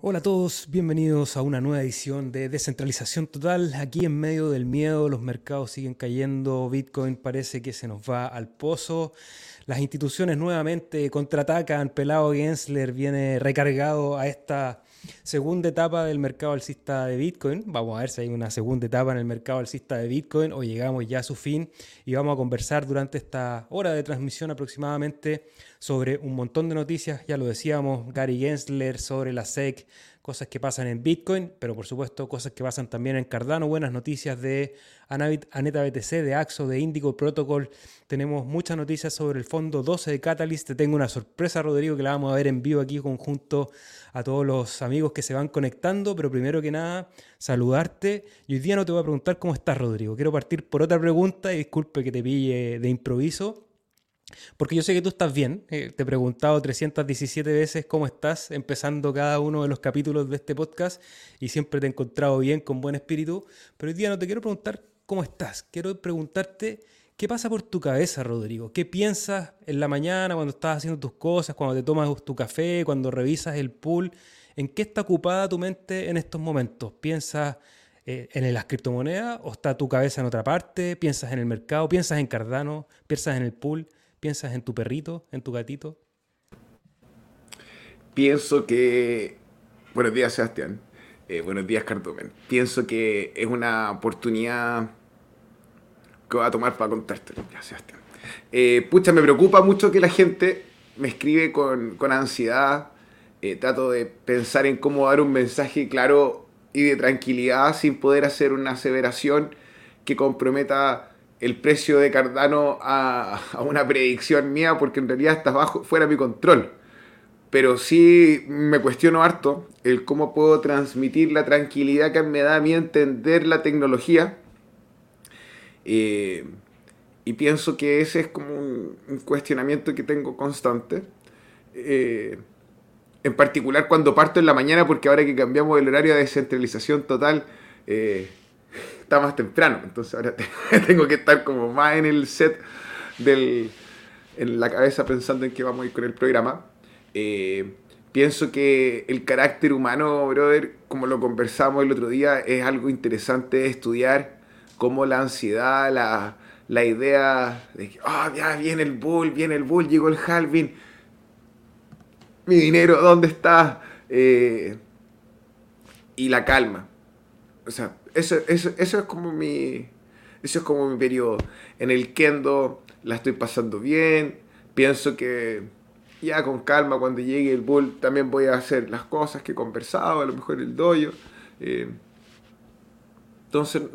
Hola a todos, bienvenidos a una nueva edición de Descentralización Total. Aquí en medio del miedo, los mercados siguen cayendo, Bitcoin parece que se nos va al pozo. Las instituciones nuevamente contraatacan, Pelao Gensler viene recargado a esta segunda etapa del mercado alcista de Bitcoin. Vamos a ver si hay una segunda etapa en el mercado alcista de Bitcoin o llegamos ya a su fin y vamos a conversar durante esta hora de transmisión aproximadamente sobre un montón de noticias, ya lo decíamos, Gary Gensler sobre la SEC, cosas que pasan en Bitcoin, pero por supuesto cosas que pasan también en Cardano, buenas noticias de Aneta BTC, de Axo, de Indigo Protocol. Tenemos muchas noticias sobre el fondo 12 de Catalyst. Te tengo una sorpresa, Rodrigo, que la vamos a ver en vivo aquí conjunto a todos los amigos que se van conectando, pero primero que nada, saludarte. Y hoy día no te voy a preguntar cómo estás, Rodrigo. Quiero partir por otra pregunta y disculpe que te pille de improviso. Porque yo sé que tú estás bien. Te he preguntado 317 veces cómo estás, empezando cada uno de los capítulos de este podcast y siempre te he encontrado bien, con buen espíritu. Pero hoy día no te quiero preguntar cómo estás. Quiero preguntarte qué pasa por tu cabeza, Rodrigo. ¿Qué piensas en la mañana cuando estás haciendo tus cosas, cuando te tomas tu café, cuando revisas el pool? ¿En qué está ocupada tu mente en estos momentos? ¿Piensas en las criptomonedas o está tu cabeza en otra parte? ¿Piensas en el mercado? ¿Piensas en Cardano? ¿Piensas en el pool? ¿Piensas en tu perrito, en tu gatito? Pienso que... Buenos días, Sebastián. Buenos días, Cardomen. Pienso que es una oportunidad que voy a tomar para contártelo. Ya, Sebastián. Pucha, me preocupa mucho que la gente me escribe con ansiedad. Trato de pensar en cómo dar un mensaje claro y de tranquilidad sin poder hacer una aseveración que comprometa el precio de Cardano a una predicción mía, porque en realidad está fuera de mi control. Pero sí me cuestiono harto el cómo puedo transmitir la tranquilidad que me da a mí entender la tecnología. Eh, y pienso que ese es como un cuestionamiento que tengo constante. Eh, en particular cuando parto en la mañana, porque ahora que cambiamos el horario de descentralización total, eh, está más temprano. Entonces ahora tengo que estar como más en el set del, en la cabeza pensando en que vamos a ir con el programa. Eh, Pienso que el carácter humano, brother, como lo conversamos el otro día, es algo interesante de estudiar, como la ansiedad, la idea de que, ya viene el bull, llegó el halving, mi dinero, ¿dónde está? Y la calma. O sea, eso es como mi periodo. En el kendo la estoy pasando bien. Pienso que ya con calma cuando llegue el bull también voy a hacer las cosas que he conversado, a lo mejor el dojo. Eh, entonces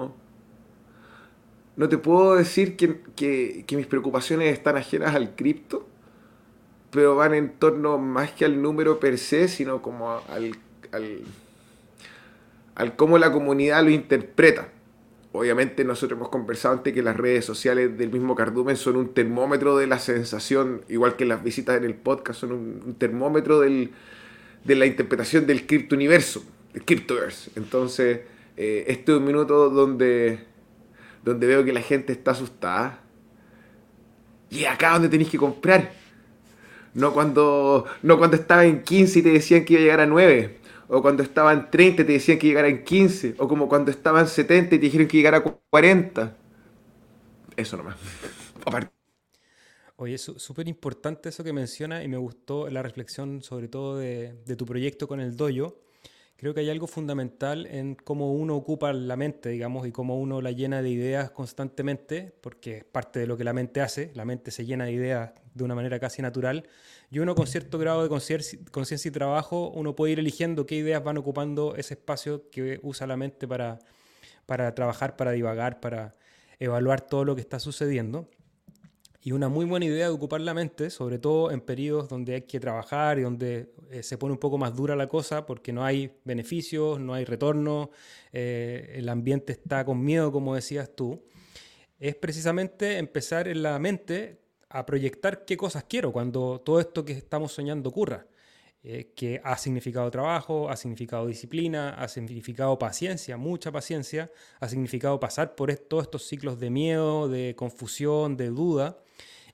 no te puedo decir que mis preocupaciones están ajenas al cripto, pero van en torno más que al número per se, sino como al, al cómo la comunidad lo interpreta. Obviamente nosotros hemos conversado antes que las redes sociales del mismo Cardumen son un termómetro de la sensación, igual que las visitas en el podcast son un termómetro de la interpretación del criptouniverso, del cryptoverse. Entonces, este es un minuto donde veo que la gente está asustada. Y es acá donde tenéis que comprar. No cuando estaba en 15 y te decían que iba a llegar a 9. O cuando estaba en 30 y te decían que llegara en 15. O como cuando estaba en 70 y te dijeron que llegara a 40. Eso nomás. Aparte. Oye, es súper importante eso que menciona y me gustó la reflexión sobre todo de tu proyecto con el dojo. Creo que hay algo fundamental en cómo uno ocupa la mente, digamos, y cómo uno la llena de ideas constantemente, porque es parte de lo que la mente hace. La mente se llena de ideas de una manera casi natural. Y uno con cierto grado de conciencia y trabajo, uno puede ir eligiendo qué ideas van ocupando ese espacio que usa la mente para trabajar, para divagar, para evaluar todo lo que está sucediendo. Y una muy buena idea de ocupar la mente, sobre todo en periodos donde hay que trabajar y donde se pone un poco más dura la cosa porque no hay beneficios, no hay retorno, el ambiente está con miedo, como decías tú, es precisamente empezar en la mente a proyectar qué cosas quiero cuando todo esto que estamos soñando ocurra. Que ha significado trabajo, ha significado disciplina, ha significado paciencia, mucha paciencia, ha significado pasar por todos estos ciclos de miedo, de confusión, de duda,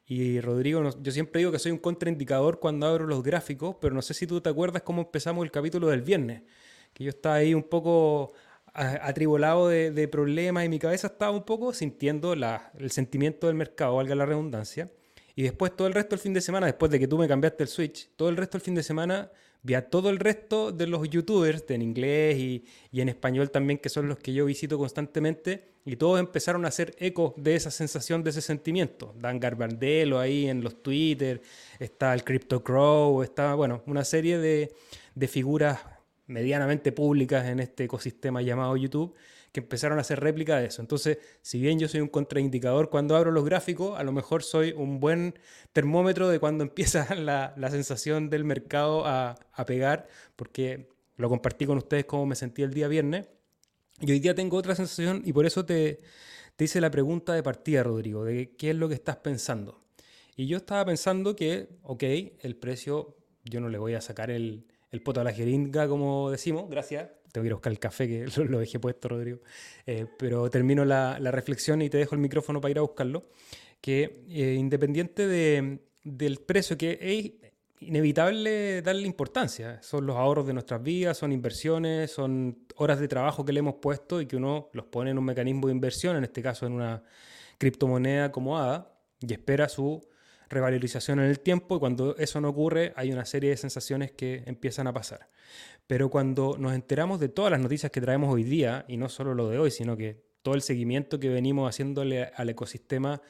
Y Rodrigo, yo siempre digo que soy un contraindicador cuando abro los gráficos, pero no sé si tú te acuerdas cómo empezamos el capítulo del viernes, que yo estaba ahí un poco atribulado de problemas y mi cabeza estaba un poco sintiendo el sentimiento del mercado, valga la redundancia. Y después todo el resto del fin de semana, después de que tú me cambiaste el Switch, todo el resto del fin de semana vi a todo el resto de los youtubers en inglés y en español también, que son los que yo visito constantemente, y todos empezaron a hacer eco de esa sensación, de ese sentimiento. Dan Garbardelo ahí en los Twitter, está el Crypto Crow, está, bueno, una serie de figuras medianamente públicas en este ecosistema llamado YouTube, que empezaron a hacer réplica de eso. Entonces, si bien yo soy un contraindicador cuando abro los gráficos, a lo mejor soy un buen termómetro de cuando empieza la sensación del mercado a pegar, porque lo compartí con ustedes cómo me sentí el día viernes. Y hoy día tengo otra sensación y por eso te hice la pregunta de partida, Rodrigo, de qué es lo que estás pensando. Y yo estaba pensando que, ok, el precio, yo no le voy a sacar el poto a la jeringa, como decimos, gracias. Tengo que ir a buscar el café, que lo dejé puesto, Rodrigo. Pero termino la reflexión y te dejo el micrófono para ir a buscarlo. Que independiente del precio, que es inevitable darle importancia. Son los ahorros de nuestras vidas, son inversiones, son horas de trabajo que le hemos puesto y que uno los pone en un mecanismo de inversión, en este caso en una criptomoneda como ADA, y espera su revalorización en el tiempo, y cuando eso no ocurre hay una serie de sensaciones que empiezan a pasar. Pero cuando nos enteramos de todas las noticias que traemos hoy día, y no solo lo de hoy, sino que todo el seguimiento que venimos haciéndole al ecosistema,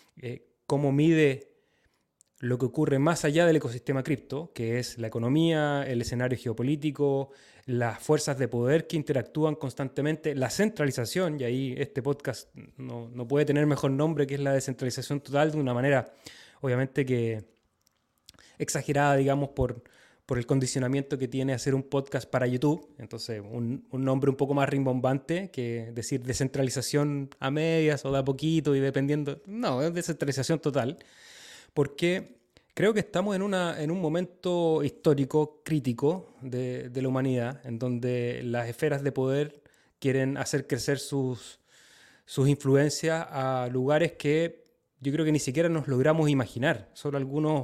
cómo mide lo que ocurre más allá del ecosistema cripto, que es la economía, el escenario geopolítico, las fuerzas de poder que interactúan constantemente, la centralización, y ahí este podcast no puede tener mejor nombre, que es la descentralización total, de una manera obviamente que exagerada, digamos, por el condicionamiento que tiene hacer un podcast para YouTube. Entonces, un nombre un poco más rimbombante que decir descentralización a medias o de a poquito y dependiendo. No, es descentralización total. Porque creo que estamos en un momento histórico crítico de la humanidad, en donde las esferas de poder quieren hacer crecer sus influencias a lugares que yo creo que ni siquiera nos logramos imaginar. Solo algunos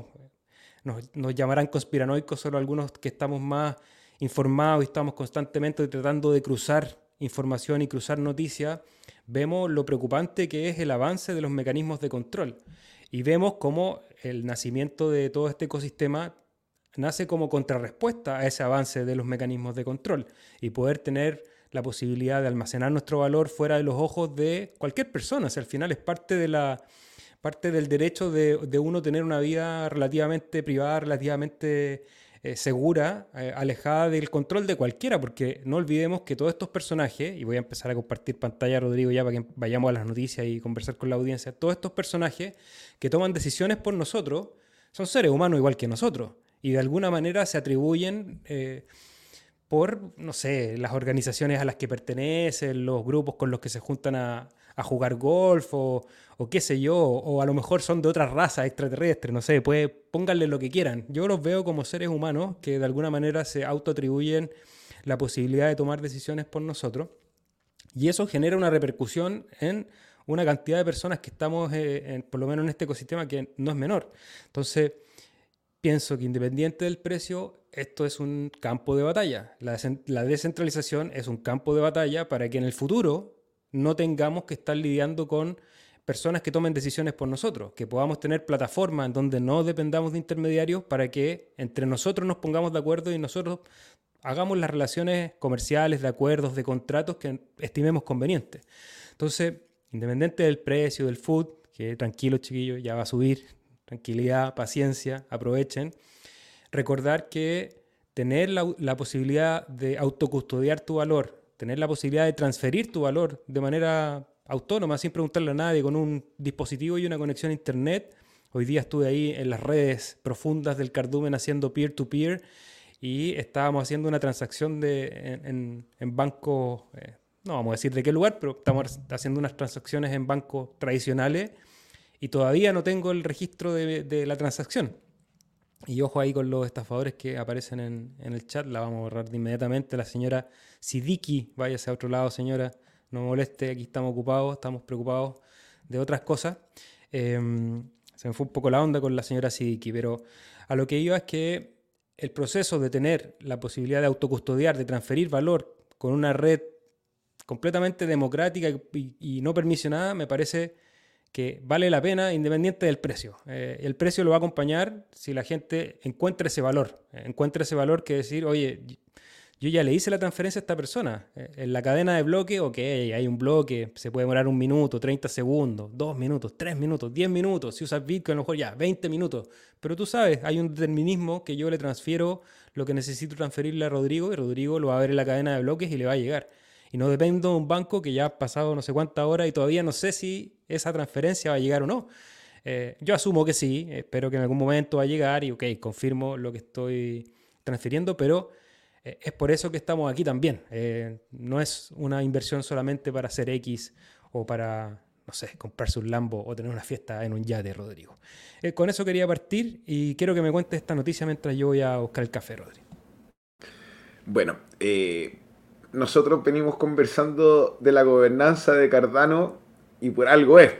nos llamarán conspiranoicos, solo algunos que estamos más informados y estamos constantemente tratando de cruzar información y cruzar noticias, vemos lo preocupante que es el avance de los mecanismos de control. Y vemos cómo el nacimiento de todo este ecosistema nace como contrarrespuesta a ese avance de los mecanismos de control y poder tener la posibilidad de almacenar nuestro valor fuera de los ojos de cualquier persona. O sea, al final es parte del derecho de uno tener una vida relativamente privada, relativamente segura, alejada del control de cualquiera, porque no olvidemos que todos estos personajes, y voy a empezar a compartir pantalla, Rodrigo, ya para que vayamos a las noticias y conversar con la audiencia, todos estos personajes que toman decisiones por nosotros son seres humanos igual que nosotros, y de alguna manera se atribuyen por, no sé, las organizaciones a las que pertenecen, los grupos con los que se juntan a jugar golf o qué sé yo, o a lo mejor son de otras razas extraterrestres, no sé, pónganle lo que quieran. Yo los veo como seres humanos que de alguna manera se autoatribuyen la posibilidad de tomar decisiones por nosotros y eso genera una repercusión en una cantidad de personas que estamos, por lo menos en este ecosistema, que no es menor. Entonces, pienso que independiente del precio, esto es un campo de batalla. La descentralización es un campo de batalla para que en el futuro no tengamos que estar lidiando con personas que tomen decisiones por nosotros, que podamos tener plataformas en donde no dependamos de intermediarios para que entre nosotros nos pongamos de acuerdo y nosotros hagamos las relaciones comerciales, de acuerdos, de contratos que estimemos convenientes. Entonces, independiente del precio del food, que tranquilos chiquillos, ya va a subir, tranquilidad, paciencia, aprovechen. Recordar que tener la posibilidad de autocustodiar tu valor, tener la posibilidad de transferir tu valor de manera autónoma, sin preguntarle a nadie, con un dispositivo y una conexión a internet. Hoy día estuve ahí en las redes profundas del cardumen haciendo peer-to-peer y estábamos haciendo una transacción en bancos, no vamos a decir de qué lugar, pero estamos haciendo unas transacciones en bancos tradicionales y todavía no tengo el registro de la transacción. Y ojo ahí con los estafadores que aparecen en el chat, la vamos a borrar de inmediatamente. La señora Sidiki, váyase a otro lado, señora, no moleste, aquí estamos ocupados, estamos preocupados de otras cosas. Se me fue un poco la onda con la señora Siddiqui, pero a lo que iba es que el proceso de tener la posibilidad de autocustodiar, de transferir valor con una red completamente democrática y no permisionada, me parece que vale la pena independiente del precio. El precio lo va a acompañar si la gente encuentra ese valor que decir, oye, yo ya le hice la transferencia a esta persona. En la cadena de bloque, ok, hay un bloque, se puede demorar 1 minuto, 30 segundos, 2 minutos, 3 minutos, 10 minutos. Si usas Bitcoin, a lo mejor ya, 20 minutos. Pero tú sabes, hay un determinismo que yo le transfiero lo que necesito transferirle a Rodrigo y Rodrigo lo va a ver en la cadena de bloques y le va a llegar. Y no dependo de un banco que ya ha pasado no sé cuántas horas y todavía no sé si esa transferencia va a llegar o no. Yo asumo que sí, espero que en algún momento va a llegar y ok, confirmo lo que estoy transfiriendo, pero es por eso que estamos aquí también. No es una inversión solamente para hacer X o para, no sé, comprarse un Lambo o tener una fiesta en un yate, Rodrigo. Con eso quería partir y quiero que me cuentes esta noticia mientras yo voy a buscar el café, Rodrigo. Bueno, nosotros venimos conversando de la gobernanza de Cardano y por algo es.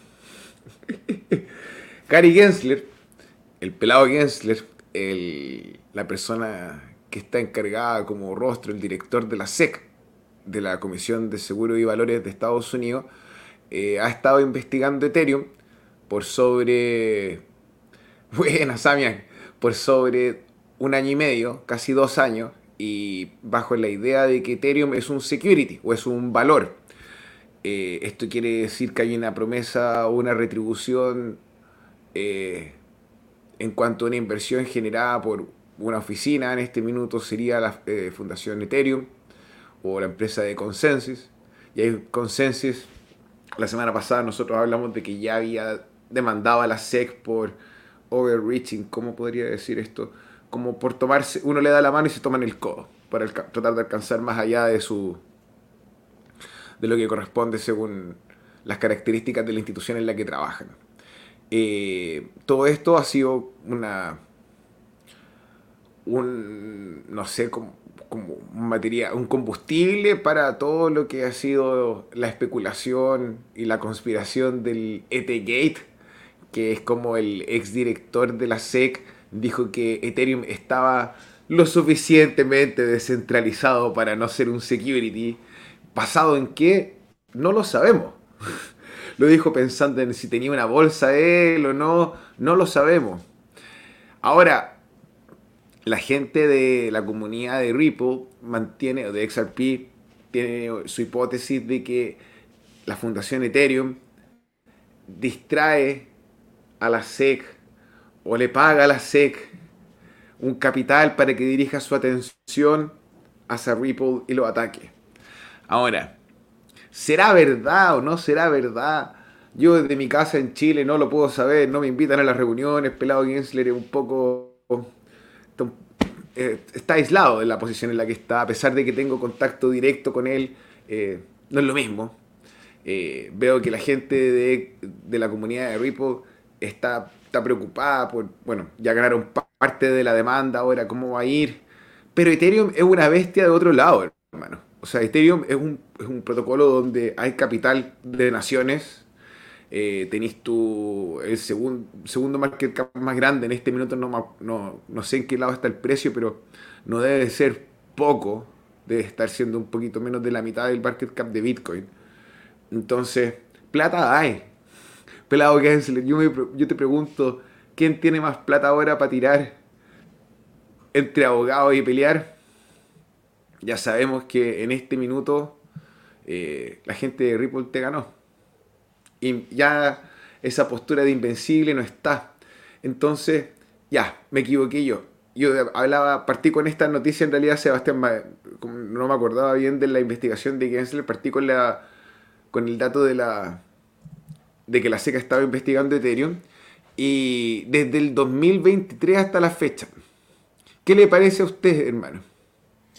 Gary Gensler, el pelado Gensler, la persona que está encargada como rostro, el director de la SEC, de la Comisión de Seguros y Valores de Estados Unidos, ha estado investigando Ethereum por sobre, buena Samian, por sobre 1 año y medio, casi 2 años, y bajo la idea de que Ethereum es un security o es un valor. Esto quiere decir que hay una promesa o una retribución eh, en cuanto a una inversión generada por una oficina. En este minuto sería la Fundación Ethereum o la empresa de Consensus. Y hay Consensus, la semana pasada nosotros hablamos de que ya había demandado a la SEC por overreaching, ¿cómo podría decir esto? Como por tomarse, uno le da la mano y se toma en el codo para tratar de alcanzar más allá de lo que corresponde según las características de la institución en la que trabajan. Todo esto ha sido no sé, como un combustible para todo lo que ha sido la especulación y la conspiración del Ethgate, que es como el exdirector de la SEC dijo que Ethereum estaba lo suficientemente descentralizado para no ser un security. ¿Basado en qué? No lo sabemos. Lo dijo pensando en si tenía una bolsa él o no. No lo sabemos. Ahora, la gente de la comunidad de Ripple mantiene, o de XRP, tiene su hipótesis de que la fundación Ethereum distrae a la SEC o le paga a la SEC un capital para que dirija su atención hacia Ripple y lo ataque. Ahora, ¿será verdad o no será verdad? Yo desde mi casa en Chile no lo puedo saber, no me invitan a las reuniones, Pelado Gensler es un poco... está aislado de la posición en la que está, a pesar de que tengo contacto directo con él, no es lo mismo. Veo que la gente de la comunidad de Ripple está preocupada por, bueno, ya ganaron parte de la demanda, ahora cómo va a ir. Pero Ethereum es una bestia de otro lado, hermano. O sea, Ethereum es un protocolo donde hay capital de naciones. Tenés el segundo market cap más grande. En este minuto no sé en qué lado está el precio, pero no debe ser poco. Debe estar siendo un poquito menos de la mitad del market cap de Bitcoin. Entonces, plata hay. Pelado Gensler, yo te pregunto, ¿quién tiene más plata ahora para tirar entre abogados y pelear? Ya sabemos que en este minuto la gente de Ripple te ganó. Y ya esa postura de invencible no está. Entonces, ya, me equivoqué yo. Partí con esta noticia en realidad, Sebastián, no me acordaba bien de la investigación de Gensler, partí con el dato de que la SEC estaba investigando Ethereum y desde el 2023 hasta la fecha. ¿Qué le parece a usted, hermano?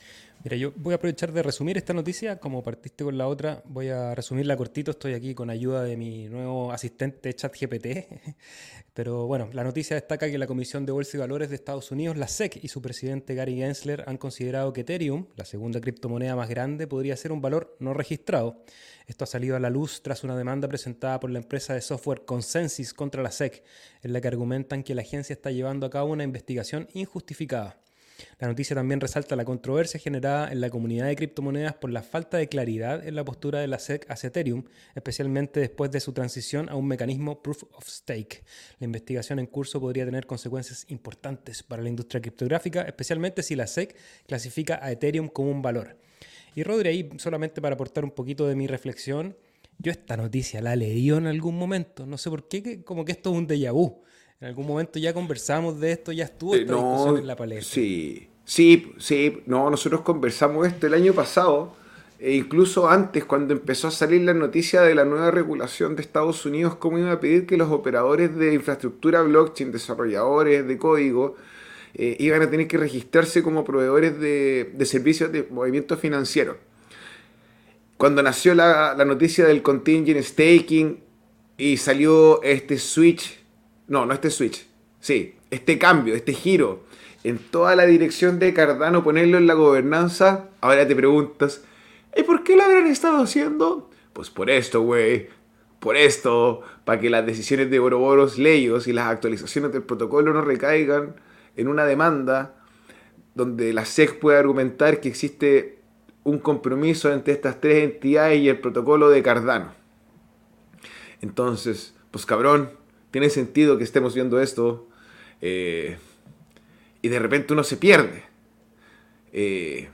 Mira, yo voy a aprovechar de resumir esta noticia, como partiste con la otra, voy a resumirla cortito, estoy aquí con ayuda de mi nuevo asistente ChatGPT, pero bueno, la noticia destaca que la Comisión de Bolsa y Valores de Estados Unidos, la SEC, y su presidente Gary Gensler han considerado que Ethereum, la segunda criptomoneda más grande, podría ser un valor no registrado. Esto ha salido a la luz tras una demanda presentada por la empresa de software Consensys contra la SEC, en la que argumentan que la agencia está llevando a cabo una investigación injustificada. La noticia también resalta la controversia generada en la comunidad de criptomonedas por la falta de claridad en la postura de la SEC hacia Ethereum, especialmente después de su transición a un mecanismo Proof of Stake. La investigación en curso podría tener consecuencias importantes para la industria criptográfica, especialmente si la SEC clasifica a Ethereum como un valor. Y Rodri, ahí solamente para aportar un poquito de mi reflexión, yo esta noticia la leí en algún momento, no sé por qué, como que esto es un déjà vu. En algún momento ya conversamos de esto, ya estuvo esta discusión No, en la palestra. sí, sí, sí, no, nosotros conversamos esto el año pasado, e incluso antes, cuando empezó a salir la noticia de la nueva regulación de Estados Unidos, cómo iba a pedir que los operadores de infraestructura blockchain, desarrolladores de código, iban a tener que registrarse como proveedores de servicios de movimiento financiero. Cuando nació la noticia del contingent staking y salió este switch, no este switch, sí, este cambio, este giro en toda la dirección de Cardano, ponerlo en la gobernanza, ahora te preguntas, ¿y por qué lo habrán estado haciendo? Pues por esto, güey, por esto, para que las decisiones de Ouroboros Leyos y las actualizaciones del protocolo no recaigan en una demanda donde la SEC puede argumentar que existe un compromiso entre estas tres entidades y el protocolo de Cardano. Entonces, pues cabrón, tiene sentido que estemos viendo esto eh, y de repente uno se pierde. Eh,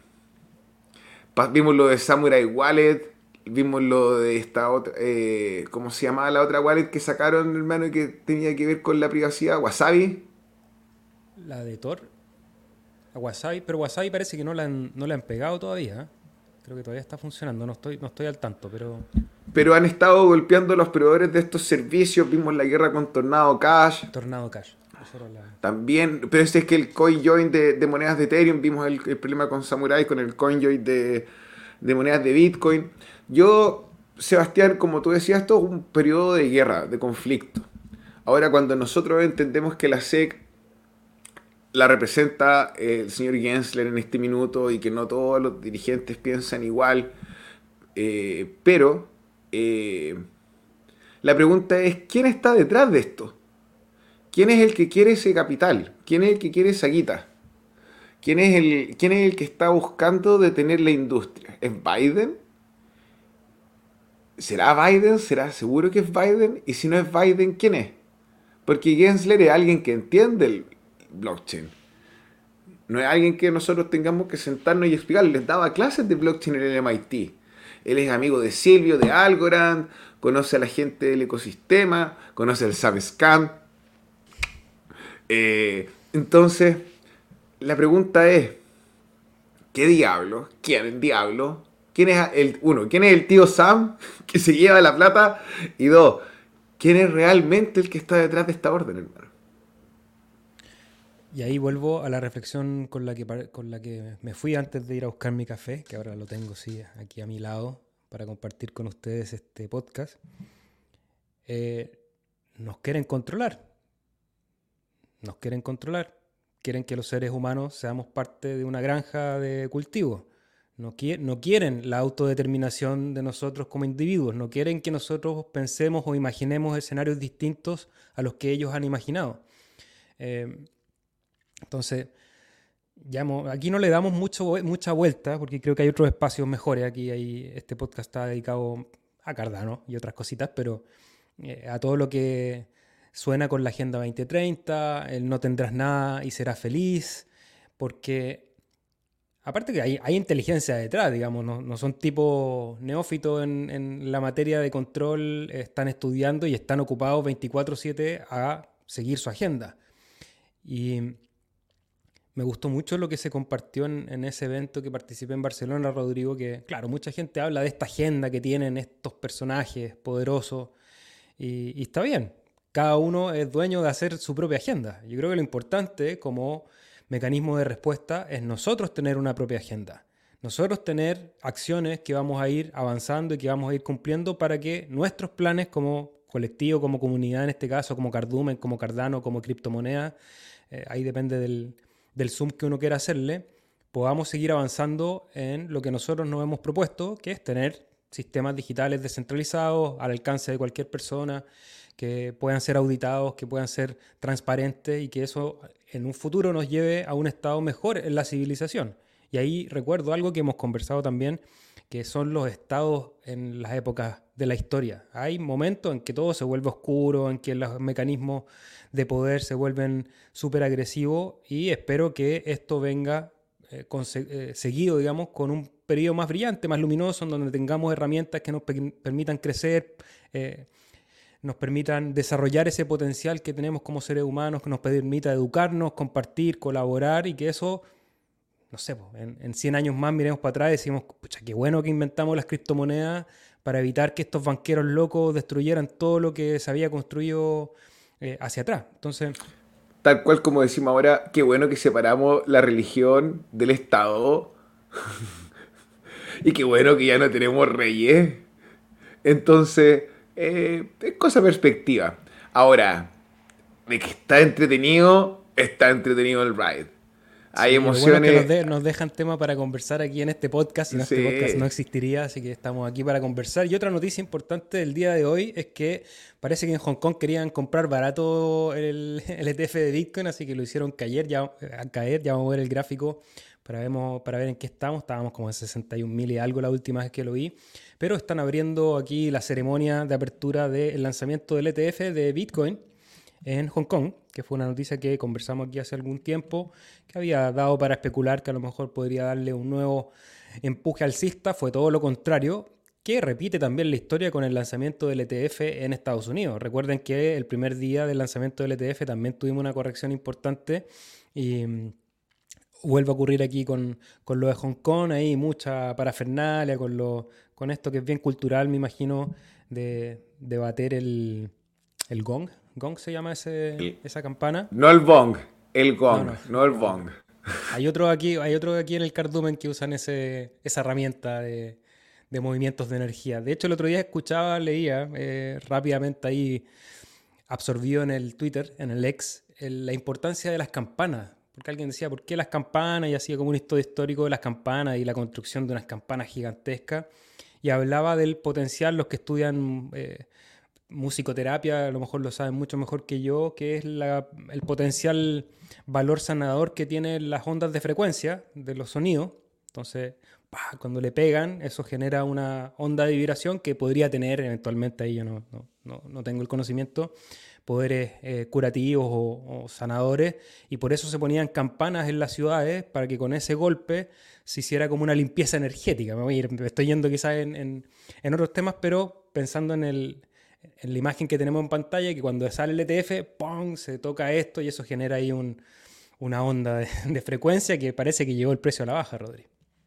Vimos lo de Samurai Wallet, vimos lo de esta otra, ¿cómo se llamaba la otra wallet que sacaron, hermano, y que tenía que ver con la privacidad? Wasabi. La de Tor, a Wasabi, pero Wasabi parece que no la han pegado todavía. ¿Eh? Creo que todavía está funcionando, no estoy al tanto, pero Pero han estado golpeando a los proveedores de estos servicios. Vimos la guerra con Tornado Cash. Tornado Cash. Eso era la... También, pero este es que el CoinJoin de monedas de Ethereum, vimos el problema con Samurai, con el CoinJoin de monedas de Bitcoin. Yo, Sebastián, como tú decías, esto es un periodo de guerra, de conflicto. Ahora, cuando nosotros entendemos que la SEC la representa el señor Gensler en este minuto y que no todos los dirigentes piensan igual, pero la pregunta es, ¿quién está detrás de esto? ¿Quién es el que quiere ese capital? ¿Quién es el que quiere esa guita? ¿Quién es el que está buscando detener la industria? ¿Es Biden? ¿Será Biden? ¿Será seguro que es Biden? Y si no es Biden, ¿quién es? Porque Gensler es alguien que entiende el blockchain. No es alguien que nosotros tengamos que sentarnos y explicarle. Les daba clases de blockchain en el MIT. Él es amigo de Silvio, de Algorand, conoce a la gente del ecosistema, conoce el Subscan. Entonces, la pregunta es, ¿qué diablo? ¿Quién diablo? ¿Quién es ¿quién es el tío Sam que se lleva la plata? Y dos, ¿quién es realmente el que está detrás de esta orden, hermano? Y ahí vuelvo a la reflexión con la que me fui antes de ir a buscar mi café, que ahora lo tengo sí, aquí a mi lado para compartir con ustedes este podcast. Nos quieren controlar. Nos quieren controlar. Quieren que los seres humanos seamos parte de una granja de cultivo. No quieren la autodeterminación de nosotros como individuos. No quieren que nosotros pensemos o imaginemos escenarios distintos a los que ellos han imaginado. Entonces, aquí no le damos mucha vuelta porque creo que hay otros espacios mejores. Este podcast está dedicado a Cardano y otras cositas, pero a todo lo que suena con la Agenda 2030, el no tendrás nada y serás feliz, porque aparte que hay inteligencia detrás, digamos, no son tipos neófitos en la materia de control, están estudiando y están ocupados 24/7 a seguir su agenda. Y me gustó mucho lo que se compartió en ese evento que participé en Barcelona, Rodrigo, que claro, mucha gente habla de esta agenda que tienen estos personajes poderosos y está bien. Cada uno es dueño de hacer su propia agenda. Yo creo que lo importante como mecanismo de respuesta es nosotros tener una propia agenda. nosotros tener acciones que vamos a ir avanzando y que vamos a ir cumpliendo para que nuestros planes como colectivo, como comunidad en este caso, como Cardumen, como Cardano, como criptomoneda, ahí depende del zoom que uno quiera hacerle, podamos seguir avanzando en lo que nosotros nos hemos propuesto, que es tener sistemas digitales descentralizados al alcance de cualquier persona, que puedan ser auditados, que puedan ser transparentes y que eso en un futuro nos lleve a un estado mejor en la civilización. Y ahí recuerdo algo que hemos conversado también, que son los estados en las épocas de la historia. Hay momentos en que todo se vuelve oscuro, en que los mecanismos de poder se vuelven súper agresivos y espero que esto venga seguido, digamos, con un periodo más brillante, más luminoso, en donde tengamos herramientas que nos permitan crecer, nos permitan desarrollar ese potencial que tenemos como seres humanos, que nos permita educarnos, compartir, colaborar y que eso, no sé, en 100 años más miremos para atrás y decimos, pucha, qué bueno que inventamos las criptomonedas para evitar que estos banqueros locos destruyeran todo lo que se había construido hacia atrás. Entonces, Tal cual como decimos ahora, qué bueno que separamos la religión del Estado y qué bueno que ya no tenemos reyes. Entonces, es cosa de perspectiva. Ahora, de que está entretenido el ride. Hay sí, lo bueno es que emociones, nos dejan tema para conversar aquí en este podcast, si no este podcast no sí. existiría, así que estamos aquí para conversar. Y otra noticia importante del día de hoy es que parece que en Hong Kong querían comprar barato el ETF de Bitcoin, así que lo hicieron caer, ya vamos a ver el gráfico para ver en qué estamos. Estábamos como en 61.000 y algo la última vez que lo vi, pero están abriendo aquí la ceremonia de apertura del lanzamiento del ETF de Bitcoin en Hong Kong, que fue una noticia que conversamos aquí hace algún tiempo, que había dado para especular que a lo mejor podría darle un nuevo empuje alcista. Fue todo lo contrario, que repite también la historia con el lanzamiento del ETF en Estados Unidos. Recuerden que el primer día del lanzamiento del ETF también tuvimos una corrección importante y vuelve a ocurrir aquí con lo de Hong Kong, hay mucha parafernalia con esto que es bien cultural, me imagino, de bater el gong. ¿Gong se llama El- esa campana? no el bong, el No, gong, no, no el no. bong. Hay otro aquí en el cardumen que usan esa herramienta de movimientos de energía. De hecho, el otro día leía rápidamente ahí, absorbido en el Twitter, en el X, la importancia de las campanas. Porque alguien decía, ¿por qué las campanas? Y hacía como un estudio histórico de las campanas y la construcción de unas campanas gigantescas. Y hablaba del potencial, los que estudian musicoterapia, a lo mejor lo saben mucho mejor que yo, que es el potencial valor sanador que tienen las ondas de frecuencia de los sonidos. Entonces, cuando le pegan, eso genera una onda de vibración que podría tener eventualmente, ahí yo no tengo el conocimiento, poderes curativos o sanadores, y por eso se ponían campanas en las ciudades para que con ese golpe se hiciera como una limpieza energética. Me estoy yendo quizás en otros temas, pero pensando en la imagen que tenemos en pantalla, que cuando sale el ETF, ¡pum!, se toca esto y eso genera ahí una onda de frecuencia que parece que llegó el precio a la baja, Rodri.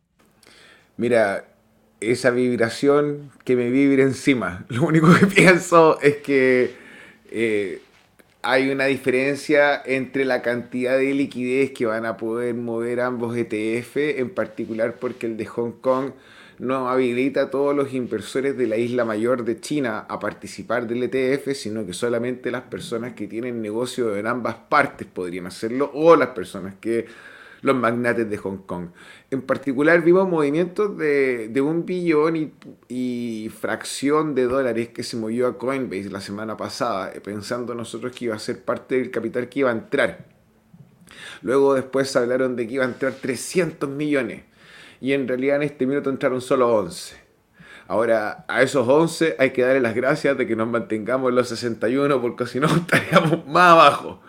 Mira, esa vibración que me vibra encima. Lo único que pienso es que eh, hay una diferencia entre la cantidad de liquidez que van a poder mover ambos ETF, en particular porque el de Hong Kong no habilita a todos los inversores de la isla mayor de China a participar del ETF, sino que solamente las personas que tienen negocio en ambas partes podrían hacerlo, o las personas que los magnates de Hong Kong. En particular vimos movimientos de 1 billón y fracción de dólares que se movió a Coinbase la semana pasada, pensando nosotros que iba a ser parte del capital que iba a entrar. Luego después hablaron de que iba a entrar 300 millones y en realidad en este minuto entraron solo 11. Ahora, a esos 11 hay que darle las gracias de que nos mantengamos en los 61 porque si no estaríamos más abajo.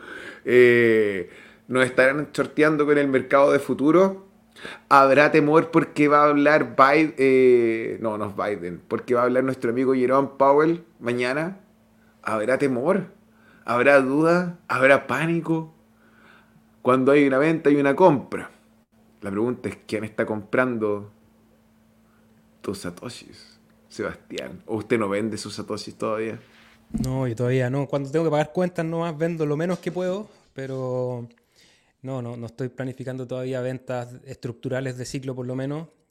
Nos estarán sorteando con el mercado de futuro. Habrá temor porque va a hablar Biden, no, no es Biden, porque va a hablar nuestro amigo Jerome Powell mañana. ¿Habrá temor? ¿Habrá duda? ¿Habrá pánico? Cuando hay una venta y una compra. La pregunta es ¿quién está comprando tus satoshis, Sebastián? ¿O usted no vende sus satoshis todavía? No, yo todavía no. Cuando tengo que pagar cuentas nomás vendo lo menos que puedo, pero no estoy planificando todavía ventas estructurales de ciclo por lo menos.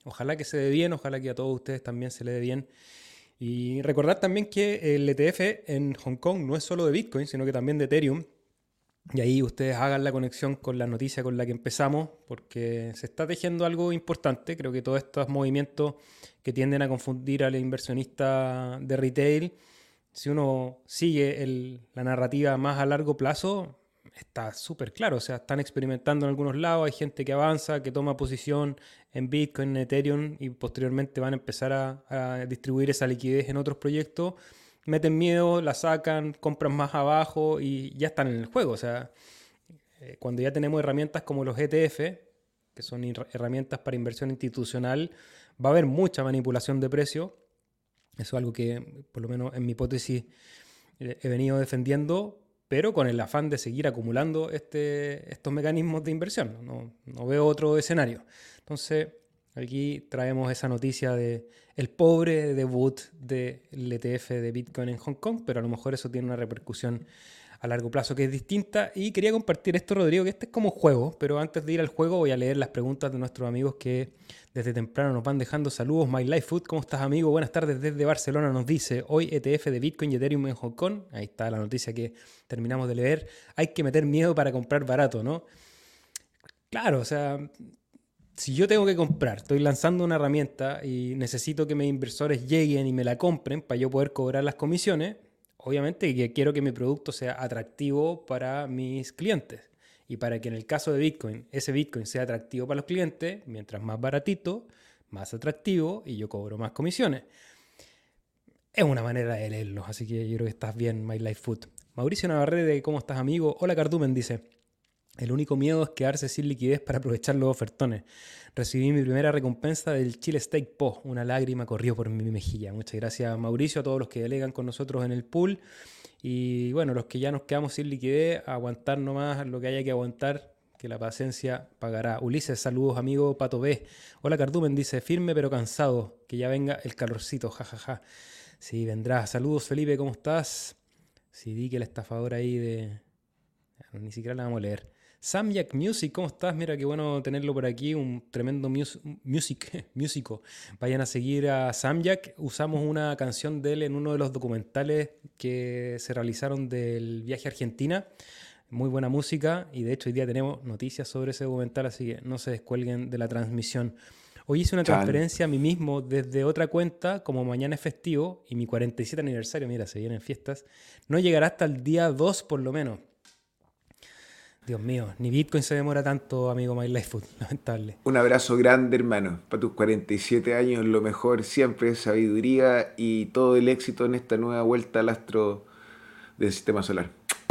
Ojalá que se dé bien, ojalá que a todos ustedes también se les dé bien. Y recordar también que el ETF en Hong Kong no es solo de Bitcoin, sino que también de Ethereum. Y ahí ustedes hagan la conexión con la noticia con la que empezamos, porque se está tejiendo algo importante. Creo que todos estos movimientos que tienden a confundir al inversionista de retail, si uno sigue la narrativa más a largo plazo, está súper claro. O sea, están experimentando en algunos lados, hay gente que avanza, que toma posición en Bitcoin, en Ethereum, y posteriormente van a empezar a distribuir esa liquidez en otros proyectos. Meten miedo, la sacan, compran más abajo y ya están en el juego. O sea, cuando ya tenemos herramientas como los ETF, que son herramientas para inversión institucional, va a haber mucha manipulación de precio. Eso es algo que, por lo menos en mi hipótesis, he venido defendiendo, pero con el afán de seguir acumulando estos mecanismos de inversión. No veo otro escenario. Entonces, aquí traemos esa noticia de el pobre debut del ETF de Bitcoin en Hong Kong, pero a lo mejor eso tiene una repercusión a largo plazo que es distinta. Y quería compartir esto, Rodrigo, que este es como un juego, pero antes de ir al juego voy a leer las preguntas de nuestros amigos que desde temprano nos van dejando saludos. My Life Food, ¿cómo estás, amigo? Buenas tardes desde Barcelona, nos dice, hoy ETF de Bitcoin y Ethereum en Hong Kong. Ahí está la noticia que terminamos de leer. Hay que meter miedo para comprar barato, ¿no? Claro, o sea, si yo tengo que comprar, estoy lanzando una herramienta y necesito que mis inversores lleguen y me la compren para yo poder cobrar las comisiones, obviamente que quiero que mi producto sea atractivo para mis clientes. Y para que en el caso de Bitcoin, ese Bitcoin sea atractivo para los clientes, mientras más baratito, más atractivo y yo cobro más comisiones. Es una manera de leerlos, así que yo creo que estás bien, My Life Food. Mauricio Navarrete, ¿cómo estás, amigo? Hola, Cardumen, dice. El único miedo es quedarse sin liquidez para aprovechar los ofertones. Recibí mi primera recompensa del Chile Steak Po. Una lágrima corrió por mi mejilla. Muchas gracias, Mauricio, a todos los que delegan con nosotros en el pool. Y bueno, los que ya nos quedamos sin liquidez, aguantar nomás lo que haya que aguantar, que la paciencia pagará. Ulises, saludos, amigo Pato B. Hola, Cardumen, dice, firme pero cansado. Que ya venga el calorcito, jajaja. Sí, vendrá. Saludos, Felipe, ¿cómo estás? Sí, di que el estafador ahí de... Ni siquiera la vamos a leer. Samyak Music, ¿cómo estás? Mira, qué bueno tenerlo por aquí, un tremendo músico. Vayan a seguir a Samyak. Usamos una canción de él en uno de los documentales que se realizaron del viaje a Argentina. Muy buena música y de hecho hoy día tenemos noticias sobre ese documental, así que no se descuelguen de la transmisión. Hoy hice una transferencia a mí mismo desde otra cuenta, como mañana es festivo y mi 47 aniversario, mira, se vienen fiestas, no llegará hasta el día 2 por lo menos. Dios mío, ni Bitcoin se demora tanto, amigo My Life Food, lamentable. Un abrazo grande, hermano. Para tus 47 años, lo mejor siempre, sabiduría y todo el éxito en esta nueva vuelta al astro del sistema solar.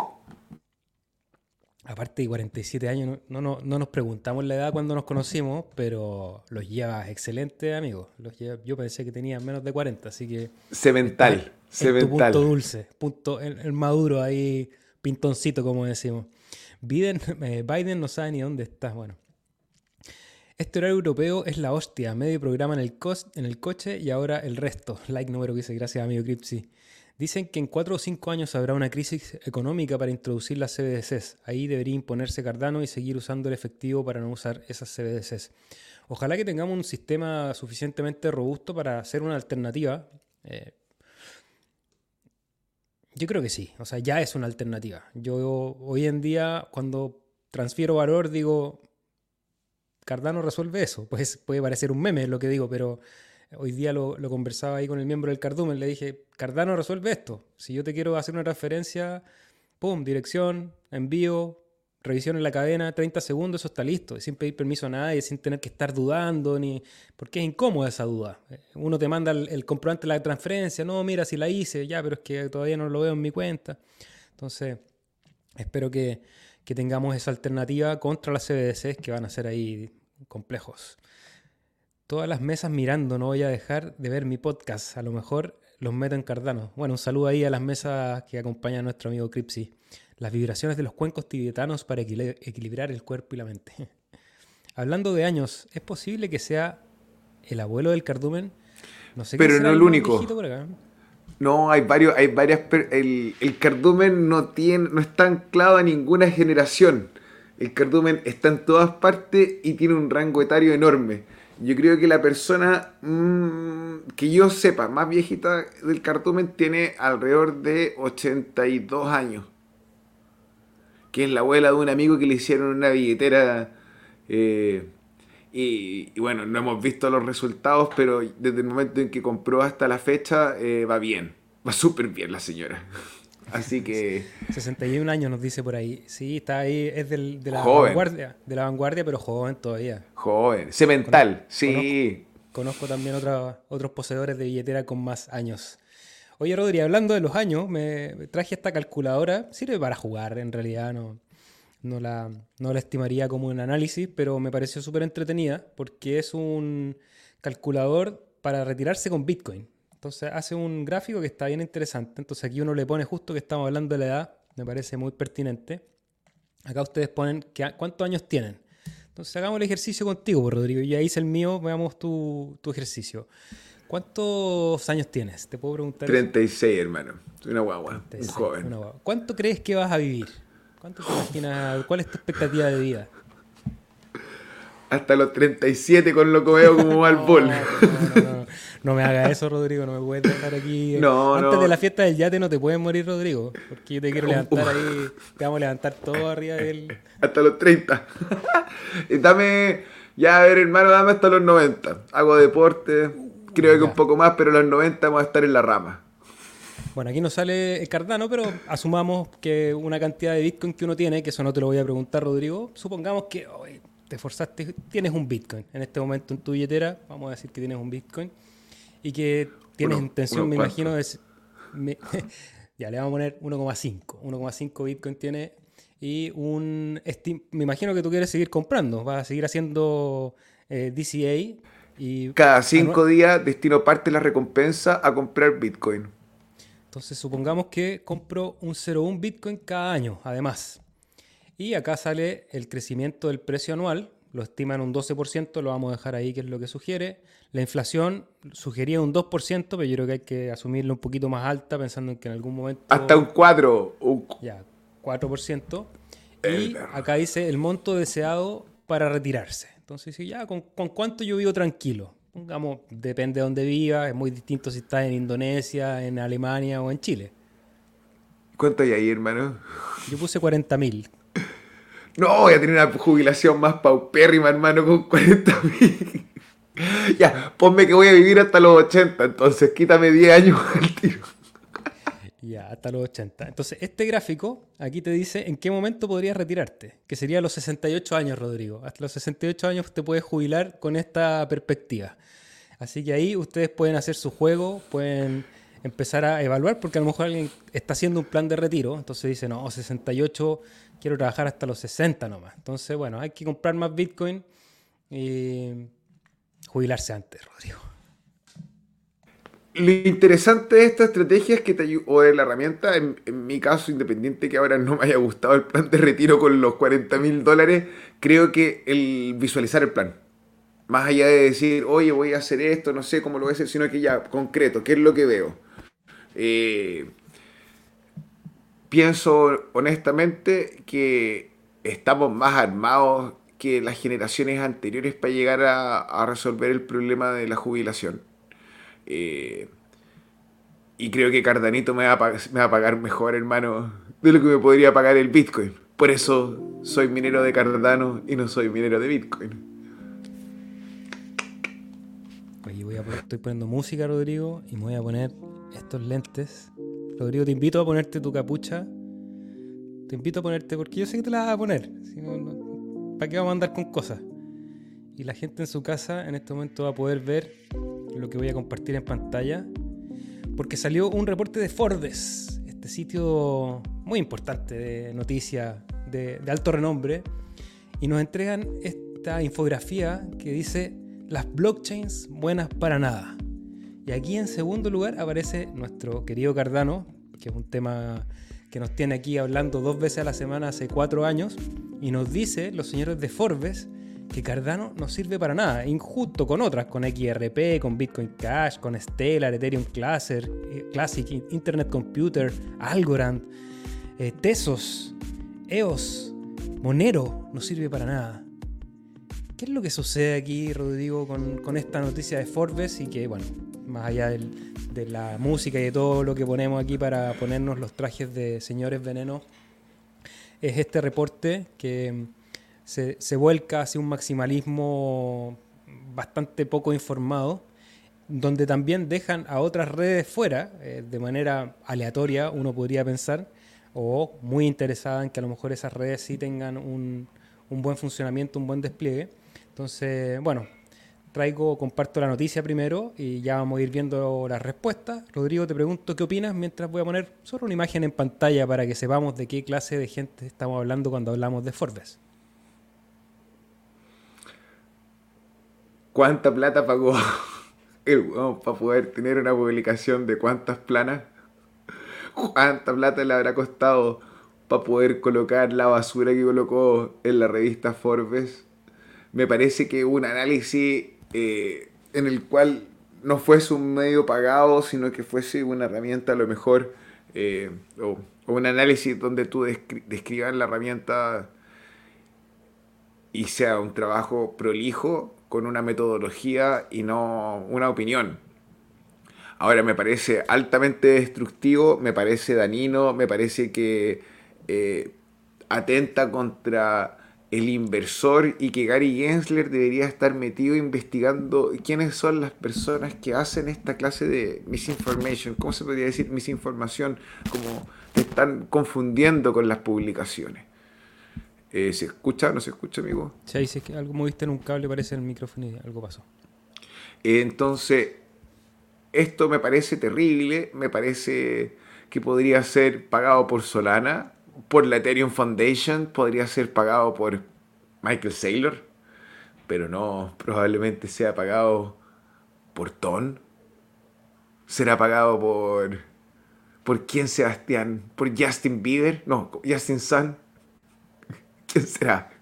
Aparte de 47 años, no nos preguntamos la edad cuando nos conocimos, pero los llevas excelentes, amigo. Yo pensé que tenías menos de 40, así que... Cemental, tu punto dulce, el maduro ahí, pintoncito, como decimos. Biden no sabe ni dónde está. Bueno, este horario europeo es la hostia. Medio programa en el coche y ahora el resto. Like número que dice, gracias amigo Cripsy. Dicen que en 4 o 5 años habrá una crisis económica para introducir las CBDCs. Ahí debería imponerse Cardano y seguir usando el efectivo para no usar esas CBDCs. Ojalá que tengamos un sistema suficientemente robusto para hacer una alternativa. Yo creo que sí, o sea, ya es una alternativa. Yo hoy en día, cuando transfiero valor, digo, Cardano resuelve eso. Pues puede parecer un meme lo que digo, pero hoy día lo conversaba ahí con el miembro del Cardumen. Le dije, Cardano resuelve esto. Si yo te quiero hacer una transferencia, pum, dirección, envío, revisión en la cadena, 30 segundos, eso está listo. Sin pedir permiso a nadie, sin tener que estar dudando, porque es incómoda esa duda. Uno te manda el comprobante de la transferencia, no, mira, si la hice, ya, pero es que todavía no lo veo en mi cuenta. Entonces, espero que tengamos esa alternativa contra las CBDCs que van a ser ahí complejos. Todas las mesas mirando, no voy a dejar de ver mi podcast. A lo mejor los meto en Cardano. Bueno, un saludo ahí a las mesas que acompañan a nuestro amigo Cripsy. Las vibraciones de los cuencos tibetanos para equilibrar el cuerpo y la mente. Hablando de años, ¿es posible que sea el abuelo del Cardumen? No sé. Pero no el único. Por acá. No, hay varias. El Cardumen no está anclado a ninguna generación. El Cardumen está en todas partes y tiene un rango etario enorme. Yo creo que la persona que yo sepa más viejita del cardumen tiene alrededor de 82 años. Que es la abuela de un amigo que le hicieron una billetera. eh, y bueno, no hemos visto los resultados, pero desde el momento en que compró hasta la fecha, va bien. Va súper bien la señora. Así que 61 años nos dice por ahí. Sí, está ahí, es joven, de la vanguardia, pero joven todavía. joven, Cono- semental, conozco, sí. conozco también otros poseedores de billetera con más años. Oye, Rodri, hablando de los años, me traje esta calculadora. Sirve para jugar, en realidad, no la, no la estimaría como un análisis, pero me pareció súper entretenida porque es un calculador para retirarse con Bitcoin. Entonces hace un gráfico que está bien interesante. Entonces aquí uno le pone justo que estamos hablando de la edad, me parece muy pertinente. Acá ustedes ponen cuántos años tienen. Entonces hagamos el ejercicio contigo, pues, Rodrigo. Ya hice el mío, veamos tu ejercicio. ¿Cuántos años tienes? ¿Te puedo preguntar eso? 36, hermano. Soy una guagua, un 36, joven. una guagua. ¿Cuánto crees que vas a vivir? ¿Cuánto te imaginas? ¿Cuál es tu expectativa de vida? Hasta los 37 con lo que veo como mal bol. No, no. No me hagas eso, Rodrigo. No me puedes dejar aquí. No, Antes de no. la fiesta del yate no te puedes morir, Rodrigo. Porque yo te quiero levantar ahí. Te vamos a levantar todo arriba del... Hasta los 30. Y dame, ya a ver, hermano, dame hasta los 90. Hago deporte, creo que un Ya. poco más, pero a los 90 vamos a estar en la rama. Bueno, aquí no sale el Cardano, pero asumamos que una cantidad de Bitcoin que uno tiene, que eso no te lo voy a preguntar, Rodrigo. Supongamos que hoy te esforzaste, tienes un Bitcoin en este momento en tu billetera. Vamos a decir que tienes un Bitcoin. Y que tienes intención, Unos me imagino, cuantos. me- ya le vamos a poner 1,5 Bitcoin tiene. Y me imagino que tú quieres seguir comprando. Vas a seguir haciendo DCA. Y Cada anua- 5 días destino parte de la recompensa a comprar Bitcoin. entonces supongamos que compro un 0,1 Bitcoin cada año, además. Y acá sale el crecimiento del precio anual. Lo estiman un 12%, lo vamos a dejar ahí, que es lo que sugiere. La inflación sugería un 2%, pero yo creo que hay que asumirla un poquito más alta, pensando en que en algún Hasta momento, un 4. ya, 4%. El Y perro. acá dice el monto deseado para retirarse. Entonces, sí, ya, ¿con cuánto yo vivo tranquilo? Pongamos, depende de dónde viva, es muy distinto si estás en Indonesia, en Alemania o en Chile. ¿Cuánto hay ahí, hermano? Yo puse 40.000. No, voy a tener una jubilación más paupérrima, hermano, con 40.000. Ya, ponme que voy a vivir hasta los 80, entonces quítame 10 años al tiro. Ya, hasta los 80. Entonces, este gráfico aquí te dice en qué momento podrías retirarte, que sería a los 68 años, Rodrigo. Hasta los 68 años te puedes jubilar con esta perspectiva. Así que ahí ustedes pueden hacer su juego, pueden empezar a evaluar, porque a lo mejor alguien está haciendo un plan de retiro, entonces dice, no, 68, quiero trabajar hasta los 60 nomás. Entonces, bueno, hay que comprar más Bitcoin y jubilarse antes, Rodrigo. Lo interesante de esta estrategia es que te ayuda, o de la herramienta, en mi caso, independiente que ahora no me haya gustado el plan de retiro con los $40.000, creo que el visualizar el plan. Más allá de decir, oye, voy a hacer esto, no sé cómo lo voy a hacer, sino que ya, concreto, ¿qué es lo que veo? Eh, Pienso honestamente que estamos más armados que las generaciones anteriores para llegar a resolver el problema de la jubilación. Eh, y creo que Cardanito me va a pagar mejor, hermano, de lo que me podría pagar el Bitcoin. Por eso soy minero de Cardano y no soy minero de Bitcoin. Oye, estoy poniendo música, Rodrigo, y me voy a poner estos lentes. Rodrigo, te invito a ponerte tu capucha. Te invito a ponerte, porque yo sé que te la vas a poner. Si ¿para qué vamos a andar con cosas? Y la gente en su casa en este momento va a poder ver lo que voy a compartir en pantalla. Porque salió un reporte de Forbes, este sitio muy importante de noticias de alto renombre. Y nos entregan esta infografía que dice: las blockchains buenas para nada. Y aquí en segundo lugar aparece nuestro querido Cardano, que es un tema que nos tiene aquí hablando 2 veces a la semana hace 4 años, y nos dice los señores de Forbes que Cardano no sirve para nada, injusto con otras, con XRP, con Bitcoin Cash, con Stellar, Ethereum Classic, Internet Computer, Algorand, Tesos, EOS, Monero, no sirve para nada. ¿Qué es lo que sucede aquí, Rodrigo, con esta noticia de Forbes? Y que, bueno, más allá de la música y de todo lo que ponemos aquí para ponernos los trajes de señores venenos, es este reporte que se vuelca hacia un maximalismo bastante poco informado, donde también dejan a otras redes fuera, de manera aleatoria, uno podría pensar, o muy interesada en que a lo mejor esas redes sí tengan un buen funcionamiento, un buen despliegue. Entonces, bueno, comparto la noticia primero y ya vamos a ir viendo las respuestas. Rodrigo, te pregunto qué opinas mientras voy a poner solo una imagen en pantalla para que sepamos de qué clase de gente estamos hablando cuando hablamos de Forbes. ¿Cuánta plata pagó el weón para poder tener una publicación de cuántas planas? ¿Cuánta plata le habrá costado para poder colocar la basura que colocó en la revista Forbes? Me parece que un análisis en el cual no fuese un medio pagado, sino que fuese una herramienta a lo mejor, eh, o un análisis donde tú describas la herramienta y sea un trabajo prolijo con una metodología y no una opinión. Ahora me parece altamente destructivo, me parece dañino, me parece que eh, atenta contra el inversor y que Gary Gensler debería estar metido investigando quiénes son las personas que hacen esta clase de misinformation, ¿cómo se podría decir? Misinformación, como que están confundiendo con las publicaciones. ¿Se escucha o no se escucha, amigo? Si ahí si es que algo moviste en un cable, parece en el micrófono y algo pasó. Entonces, esto me parece terrible, me parece que podría ser pagado por Solana, por la Ethereum Foundation, podría ser pagado por Michael Saylor, pero no, probablemente sea pagado por Ton, será pagado ¿por quién, Sebastián? ¿Por Justin Bieber? No, Justin Sun, ¿quién será?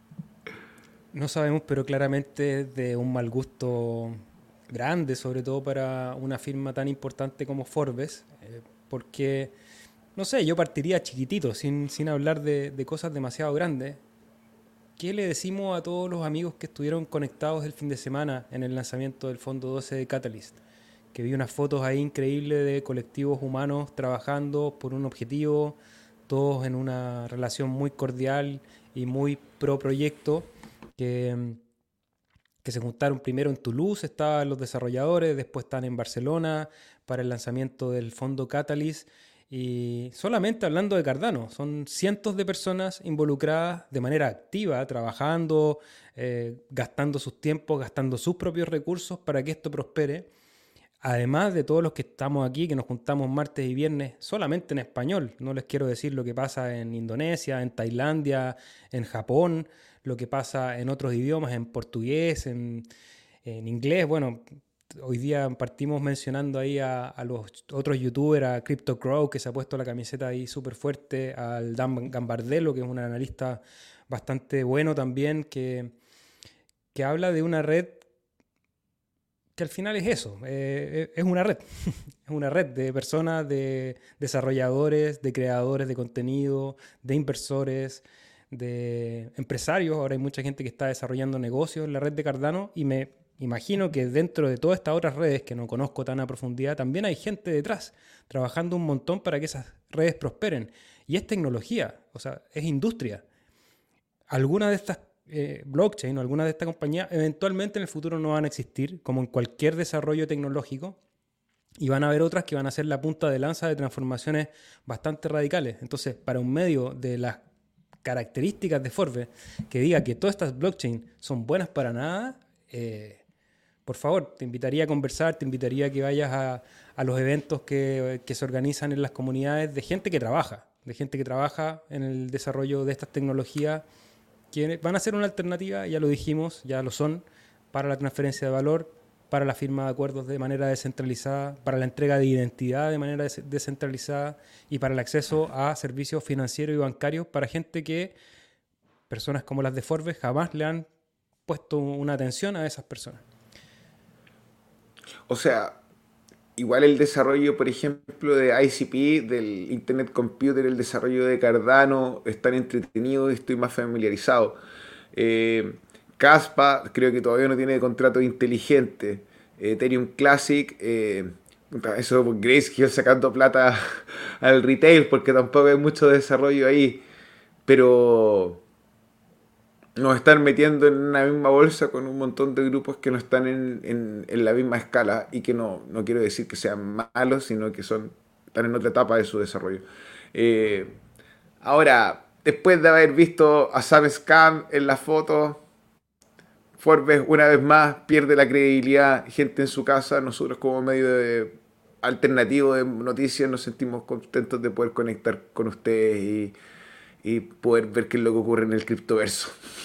No sabemos, pero claramente es de un mal gusto grande, sobre todo para una firma tan importante como Forbes, porque, no sé, yo partiría chiquitito, sin hablar de cosas demasiado grandes. ¿Qué le decimos a todos los amigos que estuvieron conectados el fin de semana en el lanzamiento del Fondo 12 de Catalyst? Que vi unas fotos ahí increíbles de colectivos humanos trabajando por un objetivo, todos en una relación muy cordial y muy pro proyecto, que, que se juntaron primero en Toulouse, estaban los desarrolladores, después están en Barcelona para el lanzamiento del Fondo Catalyst. Y solamente hablando de Cardano, son cientos de personas involucradas de manera activa, trabajando, gastando sus tiempos, gastando sus propios recursos para que esto prospere. Además de todos los que estamos aquí, que nos juntamos martes y viernes solamente en español. No les quiero decir lo que pasa en Indonesia, en Tailandia, en Japón, lo que pasa en otros idiomas, en portugués, en inglés. Bueno, hoy día partimos mencionando ahí a los otros youtubers, a CryptoCrow, que se ha puesto la camiseta ahí súper fuerte, al Dan Gambardella, que es un analista bastante bueno también, que habla de una red que al final es eso, es una red, es una red de personas, de desarrolladores, de creadores de contenido, de inversores, de empresarios. Ahora hay mucha gente que está desarrollando negocios en la red de Cardano y me imagino que dentro de todas estas otras redes que no conozco tan a profundidad, también hay gente detrás trabajando un montón para que esas redes prosperen. Y es tecnología, o sea, es industria. Algunas de estas blockchain o algunas de estas compañías eventualmente en el futuro no van a existir, como en cualquier desarrollo tecnológico, y van a haber otras que van a ser la punta de lanza de transformaciones bastante radicales. Entonces, para un medio de las características de Forbes que diga que todas estas blockchain son buenas para nada, por favor, te invitaría a conversar, te invitaría a que vayas a los eventos que se organizan en las comunidades de gente que trabaja en el desarrollo de estas tecnologías que van a ser una alternativa, ya lo dijimos, ya lo son, para la transferencia de valor, para la firma de acuerdos de manera descentralizada, para la entrega de identidad de manera descentralizada y para el acceso a servicios financieros y bancarios para gente que, personas como las de Forbes, jamás le han puesto una atención a esas personas. O sea, igual el desarrollo, por ejemplo, de ICP, del Internet Computer, el desarrollo de Cardano, es tan entretenido y estoy más familiarizado. Eh, Caspa creo que todavía no tiene contrato inteligente. Ethereum Classic, eso Grayscale sacando plata al retail porque tampoco hay mucho desarrollo ahí. Pero nos están metiendo en una misma bolsa con un montón de grupos que no están en la misma escala y que no quiero decir que sean malos, sino que están en otra etapa de su desarrollo. Eh, Ahora, después de haber visto a Sam Scam en la foto, Forbes una vez más pierde la credibilidad, gente en su casa, nosotros como medio alternativo de noticias nos sentimos contentos de poder conectar con ustedes y poder ver qué es lo que ocurre en el criptoverso.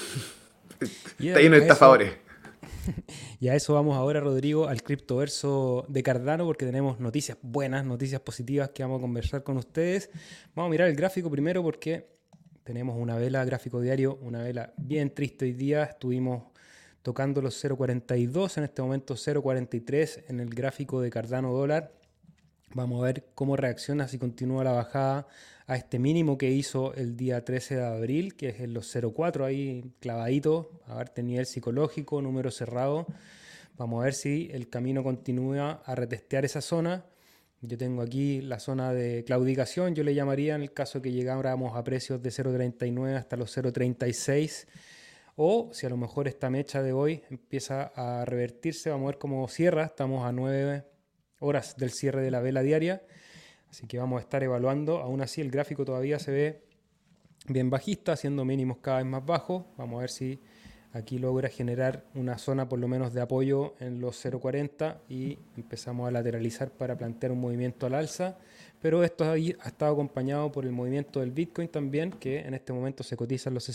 Y Está lleno de estafadores. y a eso vamos ahora, Rodrigo, al criptoverso de Cardano, porque tenemos noticias buenas, noticias positivas que vamos a conversar con ustedes. Vamos a mirar el gráfico primero porque tenemos una vela, gráfico diario, una vela bien triste hoy día. Estuvimos tocando los 0.42, en este momento 0.43 en el gráfico de Cardano dólar. Vamos a ver cómo reacciona si continúa la bajada a este mínimo que hizo el día 13 de abril, que es en los 0.4 ahí clavadito, a ver, nivel psicológico, número cerrado. Vamos a ver si el camino continúa a retestear esa zona. Yo tengo aquí la zona de claudicación, yo le llamaría en el caso que llegáramos a precios de 0.39 hasta los 0.36. O si a lo mejor esta mecha de hoy empieza a revertirse, vamos a ver cómo cierra. Estamos a 9 horas del cierre de la vela diaria. Así que vamos a estar evaluando. Aún así el gráfico todavía se ve bien bajista, haciendo mínimos cada vez más bajos. Vamos a ver si aquí logra generar una zona por lo menos de apoyo en los 0.40 y empezamos a lateralizar para plantear un movimiento al alza. Pero esto ha estado acompañado por el movimiento del Bitcoin también, que en este momento se cotiza en los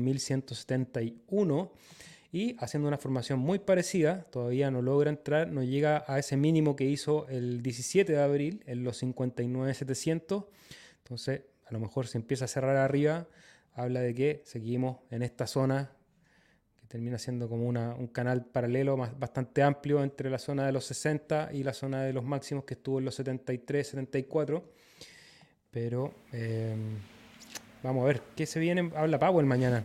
61.171 y haciendo una formación muy parecida, todavía no logra entrar, no llega a ese mínimo que hizo el 17 de abril en los 59.700. Entonces, a lo mejor se empieza a cerrar arriba, habla de que seguimos en esta zona que termina siendo como un canal paralelo bastante amplio entre la zona de los 60 y la zona de los máximos que estuvo en los 73, 74. Pero vamos a ver, ¿qué se viene? Habla Powell mañana.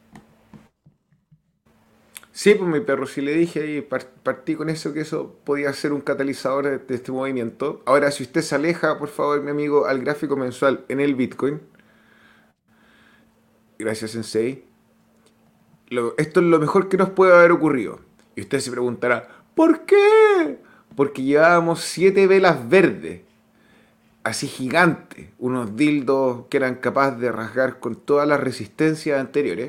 Sí, pues mi perro, sí le dije ahí, partí con eso, que eso podía ser un catalizador de este movimiento. Ahora, si usted se aleja, por favor, mi amigo, al gráfico mensual en el Bitcoin, gracias, Sensei, esto es lo mejor que nos puede haber ocurrido. Y usted se preguntará, ¿por qué? Porque llevábamos 7 velas verdes, así gigantes, unos dildos que eran capaces de rasgar con todas las resistencias anteriores.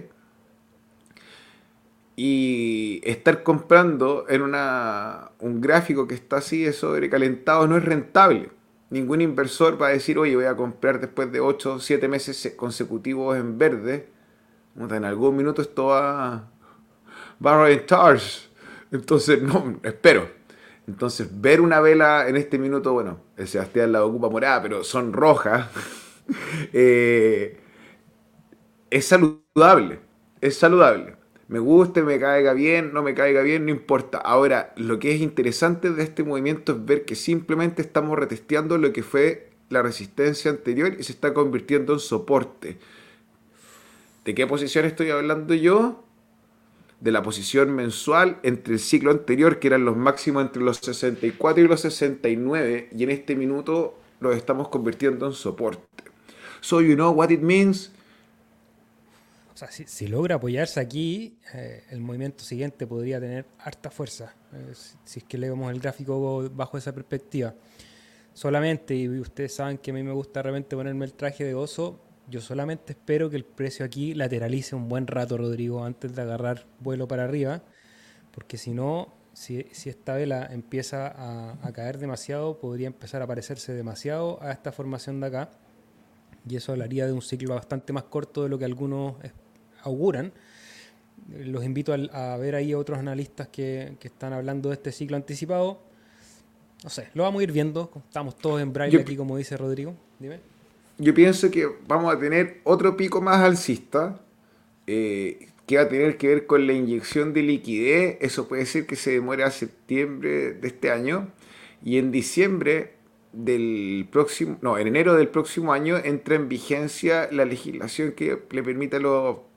Y estar comprando en un gráfico que está así de sobrecalentado no es rentable. Ningún inversor va a decir, oye, voy a comprar después de 8 o 7 meses consecutivos en verde. En algún minuto esto va a reventar. Entonces, no, espero. Entonces, ver una vela en este minuto, bueno, el Sebastián la ocupa morada, pero son rojas. eh, es saludable. Es saludable. Me guste, me caiga bien, no me caiga bien, no importa. Ahora, lo que es interesante de este movimiento es ver que simplemente estamos retesteando lo que fue la resistencia anterior y se está convirtiendo en soporte. ¿De qué posición estoy hablando yo? De la posición mensual entre el ciclo anterior, que eran los máximos entre los 64 y los 69, y en este minuto los estamos convirtiendo en soporte. So you know what it means? O sea, si logra apoyarse aquí, el movimiento siguiente podría tener harta fuerza, si es que leemos el gráfico bajo esa perspectiva. Solamente, y ustedes saben que a mí me gusta de repente ponerme el traje de oso, yo solamente espero que el precio aquí lateralice un buen rato, Rodrigo, antes de agarrar vuelo para arriba, porque si no, si esta vela empieza a caer demasiado, podría empezar a parecerse demasiado a esta formación de acá, y eso hablaría de un ciclo bastante más corto de lo que algunos auguran. Los invito a ver ahí a otros analistas que están hablando de este ciclo anticipado. No sé, lo vamos a ir viendo. Estamos todos en braille Yo, aquí, como dice Rodrigo. Dime. yo pienso que vamos a tener otro pico más alcista, que va a tener que ver con la inyección de liquidez. Eso puede ser que se demore a septiembre de este año. Y en diciembre del próximo, no, en enero del próximo año entra en vigencia la legislación que le permite a los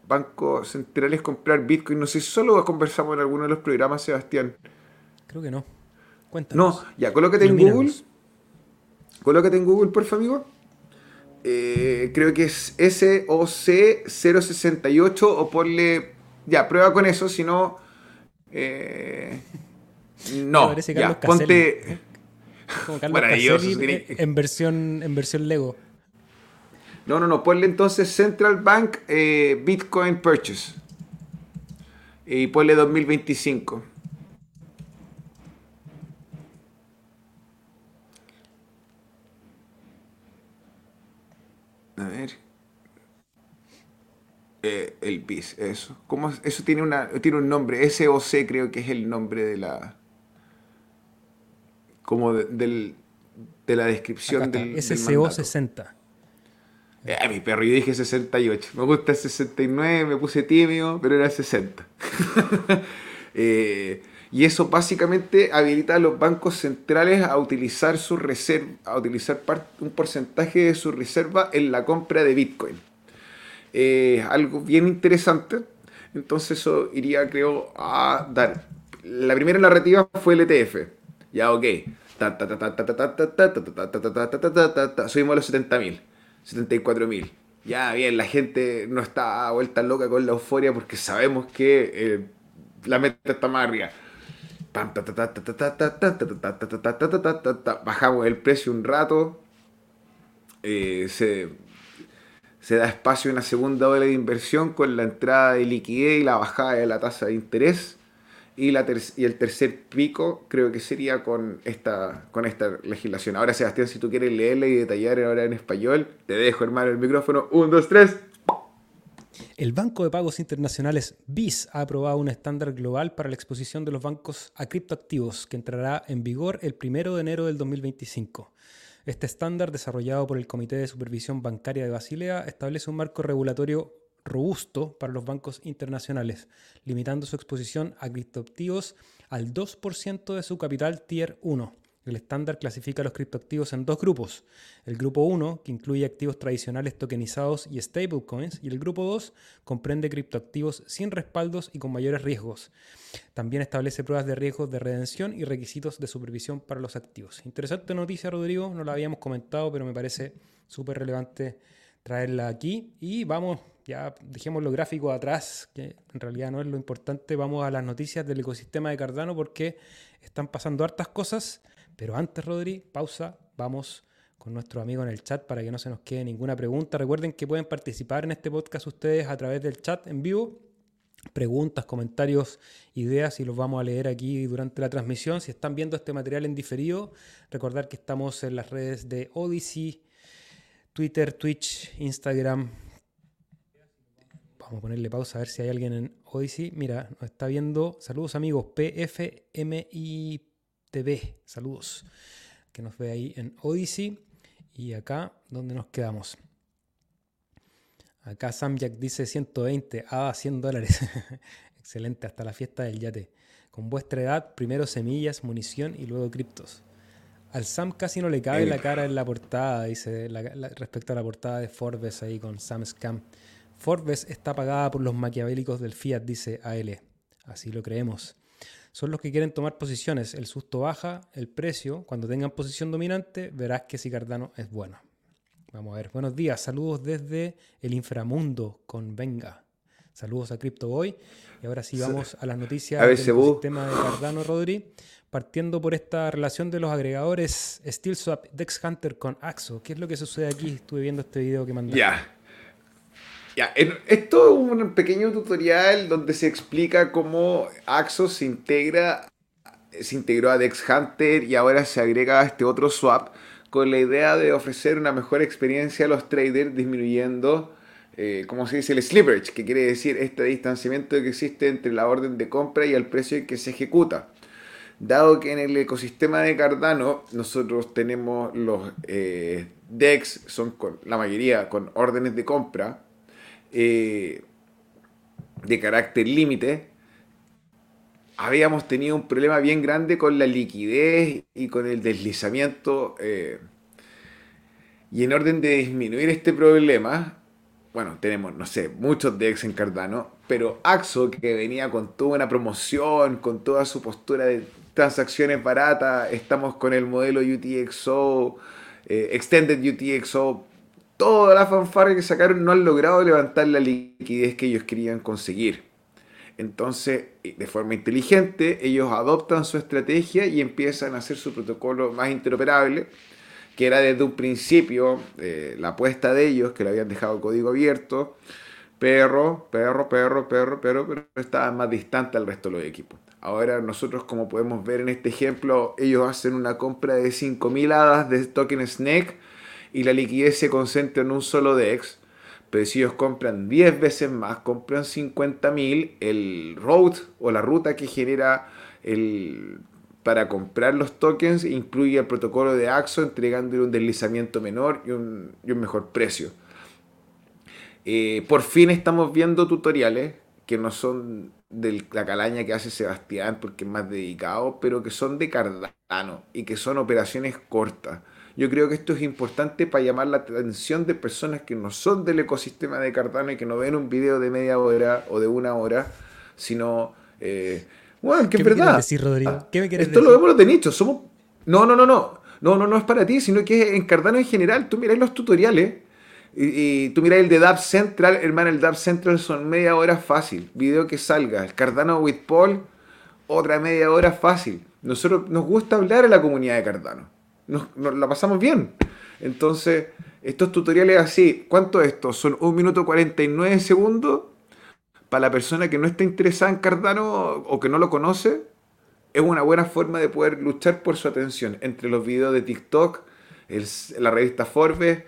bancos centrales comprar Bitcoin. No sé si solo conversamos en alguno de los programas, Sebastián. Creo que no. No, Cuéntanos. ya, colócate en Google. Ilumínanos. Colócate en Google, por favor, amigo. Creo que es SOC 068 o ponle... Ya, prueba con eso, si no... eh, Ahí no, aparece Carlos ya, Caselli. ponte... Es como Carlos Maravilloso. Caselli en versión Lego. No, no, no, ponle entonces Central Bank Bitcoin Purchase. Y ponle 2025. A ver. El BIS, eso. ¿Cómo eso tiene un nombre? SOC creo que es el nombre de la. Como de la Acá descripción está. del SCO mandato. 60. Mi perro, yo dije 68. Me gusta el 69, me puse tímido, pero era 60. Y eso básicamente habilita a los bancos centrales a utilizar su reserva, a utilizar un porcentaje de su reserva en la compra de Bitcoin. Algo bien interesante. Entonces eso iría, creo, a dar. La primera narrativa fue el ETF. Ya, ok. Subimos a los 70.000, 74.000. Ya, bien, la gente no está vuelta loca con la euforia porque sabemos que la meta está más arriba. Bajamos el precio un rato. Se da espacio a una segunda ola de inversión con la entrada de liquidez y la bajada de la tasa de interés. Y el tercer pico creo que sería con esta legislación. Ahora, Sebastián, si tú quieres leerla y detallar ahora en español, te dejo, hermano, el micrófono. 1, 2, 3. El Banco de Pagos Internacionales BIS ha aprobado un estándar global para la exposición de los bancos a criptoactivos que entrará en vigor el 1 de enero del 2025. Este estándar, desarrollado por el Comité de Supervisión Bancaria de Basilea, establece un marco regulatorio robusto para los bancos internacionales, limitando su exposición a criptoactivos al 2% de su capital Tier 1. El estándar clasifica a los criptoactivos en dos grupos. El grupo 1, que incluye activos tradicionales tokenizados y stablecoins, y el grupo 2 comprende criptoactivos sin respaldos y con mayores riesgos. También establece pruebas de riesgos de redención y requisitos de supervisión para los activos. Interesante noticia, Rodrigo, no la habíamos comentado, pero me parece súper relevante traerla aquí. Y vamos, ya dejemos los gráficos atrás, que en realidad no es lo importante. Vamos a las noticias del ecosistema de Cardano porque están pasando hartas cosas. Pero antes, Rodri, pausa, vamos con nuestro amigo en el chat para que no se nos quede ninguna pregunta. Recuerden que pueden participar en este podcast ustedes a través del chat en vivo. Preguntas, comentarios, ideas y los vamos a leer aquí durante la transmisión. Si están viendo este material en diferido, recordar que estamos en las redes de Odyssey, Twitter, Twitch, Instagram. Vamos a ponerle pausa a ver si hay alguien en Odyssey. Mira, nos está viendo. Saludos amigos, PFMI TV, saludos, que nos ve ahí en Odyssey. Y acá, ¿dónde nos quedamos? Acá Samjack dice 120, $100. Excelente, hasta la fiesta del yate. Con vuestra edad, primero semillas, munición y luego criptos. Al Sam casi no le cabe la cara en la portada, dice, respecto a la portada de Forbes ahí con Sam Scam. Forbes está pagada por los maquiavélicos del Fiat, dice AL. Así lo creemos. Son los que quieren tomar posiciones. El susto baja, el precio. Cuando tengan posición dominante, verás que si Cardano es bueno. Vamos a ver. Buenos días. Saludos desde el inframundo con Venga. Saludos a CryptoBoy. Y ahora sí vamos a las noticias del ecosistema de Cardano, Rodri. Partiendo por esta relación de los agregadores SteelSwap, Dex Hunter con Axo. ¿Qué es lo que sucede aquí? Estuve viendo este video que mandaste. Ya, esto es un pequeño tutorial donde se explica cómo Axos se integró a Dex Hunter y ahora se agrega a este otro swap con la idea de ofrecer una mejor experiencia a los traders disminuyendo, como se dice, el slippage, que quiere decir este distanciamiento que existe entre la orden de compra y el precio en que se ejecuta. Dado que en el ecosistema de Cardano nosotros tenemos los DEX, son la mayoría con órdenes de compra, de carácter límite, habíamos tenido un problema bien grande con la liquidez y con el deslizamiento, y en orden de disminuir este problema, bueno, tenemos, no sé, muchos DEX en Cardano, pero Axo, que venía con toda una promoción, con toda su postura de transacciones baratas, estamos con el modelo UTXO, Extended UTXO, toda la fanfarria que sacaron no han logrado levantar la liquidez que ellos querían conseguir. Entonces, de forma inteligente, ellos adoptan su estrategia y empiezan a hacer su protocolo más interoperable, que era desde un principio la apuesta de ellos, que le habían dejado código abierto, pero estaban más distantes al resto de los equipos. Ahora nosotros, como podemos ver en este ejemplo, ellos hacen una compra de 5.000 hadas de token SNEC y la liquidez se concentra en un solo DEX. Pero si ellos compran 10 veces más, compran 50.000, el road o la ruta que genera para comprar los tokens incluye el protocolo de Axo, entregándole un deslizamiento menor y un mejor precio. Por fin estamos viendo tutoriales que no son de la calaña que hace Sebastián porque es más dedicado, pero que son de Cardano y que son operaciones cortas. Yo creo que esto es importante para llamar la atención de personas que no son del ecosistema de Cardano y que no ven un video de media hora o de una hora, sino, bueno, que ¿Qué es me quieres verdad. decir, Rodrigo? ¿Qué me quieres Esto lo decir? vemos los de nicho. Somos. No, no, no, no. No es para ti, sino que en Cardano en general. Tú miras los tutoriales y tú miras el de Dab Central. Hermano, el Dab Central son media hora fácil. Video que salga. El Cardano with Paul, otra media hora fácil. Nosotros nos gusta hablar a la comunidad de Cardano. Nos la pasamos bien. Entonces, estos tutoriales así, ¿cuánto es esto? Son 1 minuto 49 segundos. Para la persona que no está interesada en Cardano o que no lo conoce, es una buena forma de poder luchar por su atención. Entre los videos de TikTok, la revista Forbes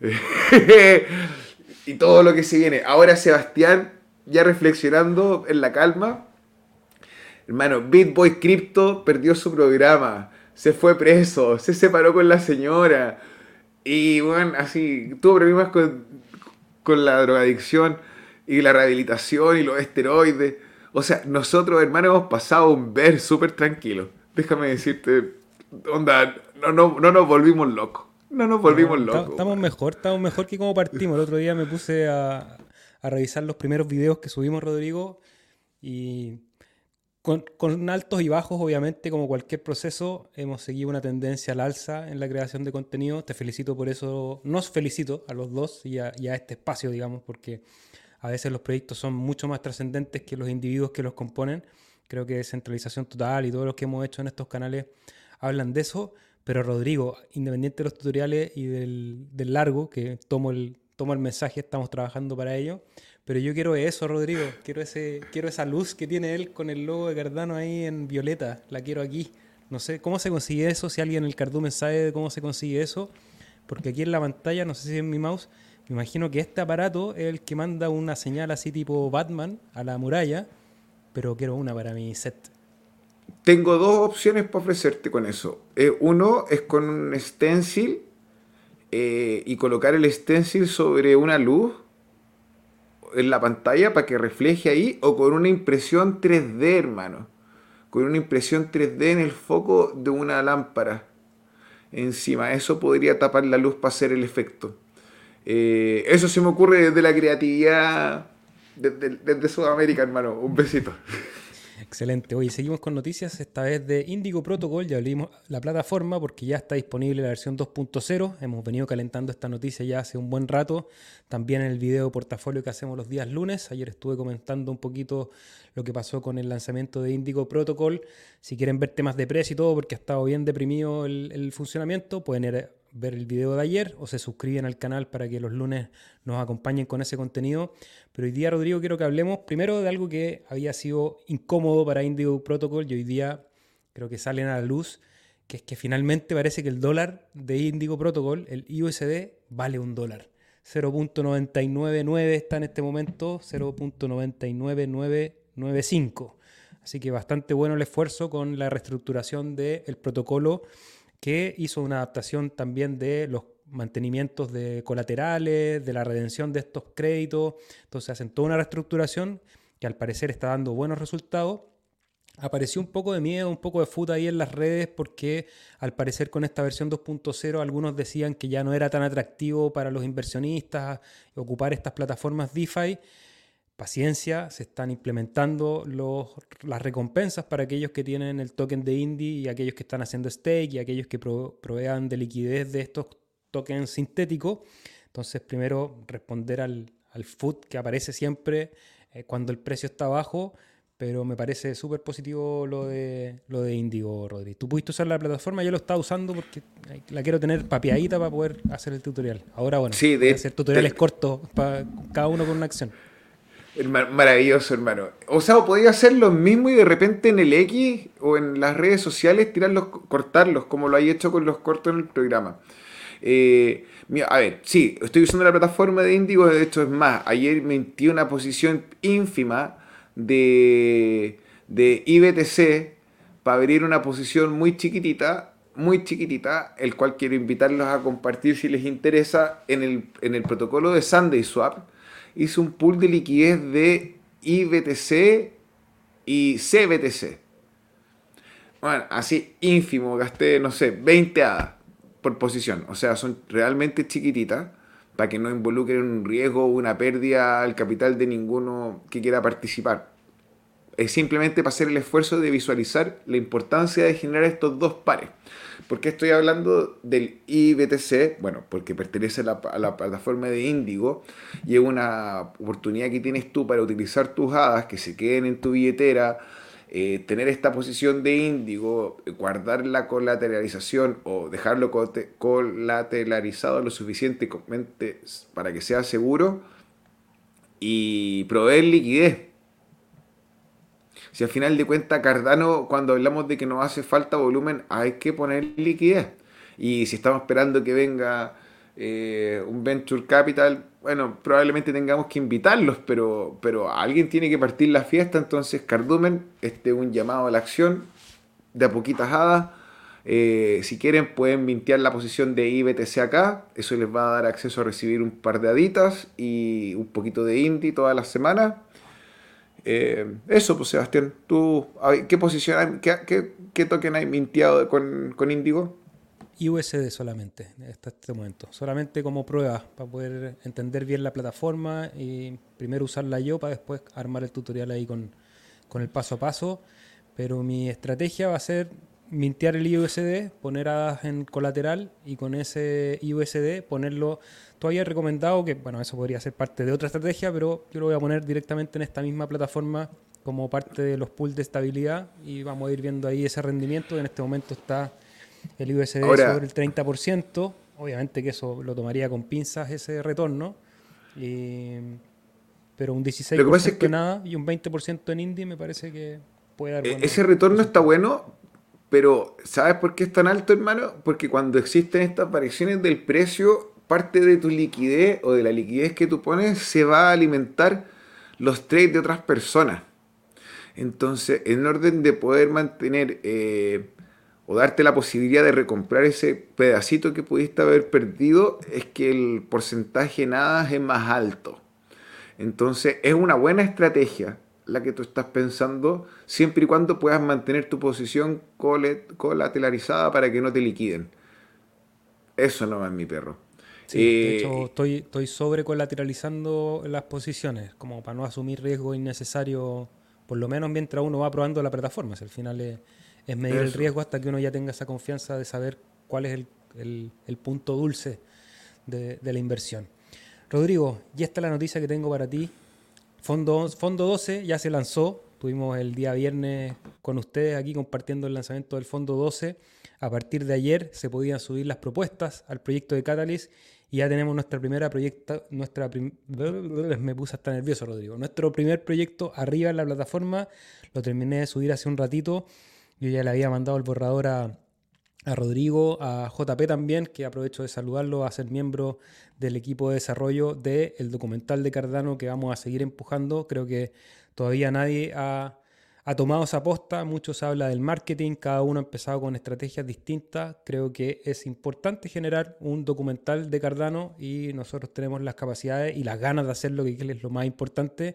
y todo lo que se viene. Ahora Sebastián, ya reflexionando en la calma, hermano, BitBoy Crypto perdió su programa, se fue preso, se separó con la señora y bueno, así, tuvo problemas con la drogadicción y la rehabilitación y los esteroides. O sea, nosotros, hermanos, hemos pasado un ver súper tranquilo. Déjame decirte, onda, no nos volvimos locos. No nos volvimos No, locos, weón. estamos mejor que como partimos. El otro día me puse a revisar los primeros videos que subimos, Rodrigo, y con altos y bajos, obviamente, como cualquier proceso, hemos seguido una tendencia al alza en la creación de contenido. Te felicito por eso, nos felicito a los dos y a este espacio, digamos, porque a veces los proyectos son mucho más trascendentes que los individuos que los componen. Creo que descentralización total y todo lo que hemos hecho en estos canales hablan de eso. Pero Rodrigo, independiente de los tutoriales y del largo, que tomo el mensaje, estamos trabajando para ello. Pero yo quiero eso, Rodrigo. Quiero esa luz que tiene él con el logo de Cardano ahí en violeta. La quiero aquí. No sé cómo se consigue eso. Si alguien en el Cardumen sabe de cómo se consigue eso. Porque aquí en la pantalla, no sé si en mi mouse, me imagino que este aparato es el que manda una señal así tipo Batman a la muralla. Pero quiero una para mi set. Tengo dos opciones para ofrecerte con eso. Uno es con un stencil y colocar el stencil sobre una luz en la pantalla para que refleje ahí, o con una impresión 3D, hermano. Con una impresión 3D en el foco de una lámpara encima. Eso podría tapar la luz para hacer el efecto. Eso se me ocurre desde la creatividad desde Sudamérica, hermano. Un besito. Excelente. Oye, seguimos con noticias, esta vez de Indigo Protocol. Ya abrimos la plataforma porque ya está disponible la versión 2.0. Hemos venido calentando esta noticia ya hace un buen rato. También en el video portafolio que hacemos los días lunes. Ayer estuve comentando un poquito lo que pasó con el lanzamiento de Indigo Protocol. Si quieren ver temas de precio y todo, porque ha estado bien deprimido el funcionamiento, pueden ir a ver el video de ayer o se suscriben al canal para que los lunes nos acompañen con ese contenido. Pero hoy día, Rodrigo, quiero que hablemos primero de algo que había sido incómodo para Indigo Protocol y hoy día creo que salen a la luz, que es que finalmente parece que el dólar de Indigo Protocol, el USD, vale $1. 0.999 está en este momento, 0.99995. Así que bastante bueno el esfuerzo con la reestructuración del protocolo, que hizo una adaptación también de los mantenimientos de colaterales, de la redención de estos créditos. Entonces hacen toda una reestructuración que al parecer está dando buenos resultados. apareció un poco de miedo, un poco de futa ahí en las redes porque al parecer con esta versión 2.0 algunos decían que ya no era tan atractivo para los inversionistas ocupar estas plataformas DeFi. Paciencia, se están implementando las recompensas para aquellos que tienen el token de Indy y aquellos que están haciendo stake y aquellos que provean de liquidez de estos tokens sintéticos. Entonces, primero responder al FUD que aparece siempre cuando el precio está bajo, pero me parece súper positivo lo de Indigo, Rodri. Tú pudiste usar la plataforma, yo lo estaba usando porque la quiero tener papeadita para poder hacer el tutorial. Ahora, bueno, Sí, voy a hacer tutoriales cortos, para cada uno con una acción. Maravilloso, hermano. O sea, podía hacer lo mismo y de repente en el X o en las redes sociales tirarlos, cortarlos, como lo hay hecho con los cortos en el programa. Mira, a ver, sí, estoy usando la plataforma de Indigo, de hecho es más, ayer metí una posición ínfima de IBTC para abrir una posición muy chiquitita, el cual quiero invitarlos a compartir si les interesa en el protocolo de SundaySwap. Hice un pool de liquidez de IBTC y CBTC. Bueno, así ínfimo, gasté, no sé, 20 hadas por posición. O sea, son realmente chiquititas para que no involucren un riesgo o una pérdida al capital de ninguno que quiera participar. Es simplemente para hacer el esfuerzo de visualizar la importancia de generar estos dos pares. ¿Por qué estoy hablando del IBTC? Bueno, porque pertenece a la plataforma de Indigo y es una oportunidad que tienes tú para utilizar tus hadas que se queden en tu billetera, tener esta posición de Indigo, guardar la colateralización o dejarlo colateralizado lo suficientemente para que sea seguro y proveer liquidez. Si al final de cuentas Cardano, cuando hablamos de que nos hace falta volumen, hay que poner liquidez. Y si estamos esperando que venga un Venture Capital, bueno, probablemente tengamos que invitarlos, pero alguien tiene que partir la fiesta. Entonces, Cardumen, un llamado a la acción de a poquitas hadas. Si quieren, pueden mintear la posición de IBTC acá. Eso les va a dar acceso a recibir un par de haditas y un poquito de Indy todas las semanas. Eso, pues Sebastián, tú, ¿qué posición, qué token hay minteado con Indigo? Y USD solamente, hasta este momento. Solamente como prueba, para poder entender bien la plataforma y primero usarla yo para después armar el tutorial ahí con el paso a paso. Pero mi estrategia va a ser mintear el IUSD, poner hadas en colateral y con ese IUSD ponerlo. Tú habías recomendado que, bueno, eso podría ser parte de otra estrategia, pero yo lo voy a poner directamente en esta misma plataforma como parte de los pools de estabilidad y vamos a ir viendo ahí ese rendimiento. En este momento está el IUSD Ahora, sobre el 30%. Obviamente que eso lo tomaría con pinzas ese retorno. Pero un lo que pasa es 16% en que nada y un 20% en indie me parece que puede dar buenos ese retorno está resultados. bueno, pero ¿sabes por qué es tan alto, hermano? Porque cuando existen estas variaciones del precio, parte de tu liquidez o de la liquidez que tú pones se va a alimentar los trades de otras personas. Entonces, en orden de poder mantener o darte la posibilidad de recomprar ese pedacito que pudiste haber perdido, es que el porcentaje nada es más alto. Entonces, es una buena estrategia la que tú estás pensando, siempre y cuando puedas mantener tu posición colateralizada para que no te liquiden. Eso no es mi perro. Sí, de hecho Eh, estoy sobre colateralizando las posiciones, como para no asumir riesgo innecesario, por lo menos mientras uno va probando la plataforma. Si al final es medir el eso. riesgo hasta que uno ya tenga esa confianza de saber cuál es el punto dulce de la inversión. Rodrigo, y esta es la noticia que tengo para ti. Fondo 12 ya se lanzó. Tuvimos el día viernes con ustedes aquí compartiendo el lanzamiento del Fondo 12. A partir de ayer se podían subir las propuestas al proyecto de Catalyst y ya tenemos nuestra primera proyecto, me puse hasta nervioso, Rodrigo. Nuestro primer proyecto arriba en la plataforma, lo terminé de subir hace un ratito. Yo ya le había mandado el borrador a Rodrigo, a JP también, que aprovecho de saludarlo, a ser miembro del equipo de desarrollo del documental de Cardano que vamos a seguir empujando. Creo que todavía nadie ha tomado esa posta, mucho se habla del marketing, cada uno ha empezado con estrategias distintas. Creo que es importante generar un documental de Cardano y nosotros tenemos las capacidades y las ganas de hacerlo, que es lo más importante.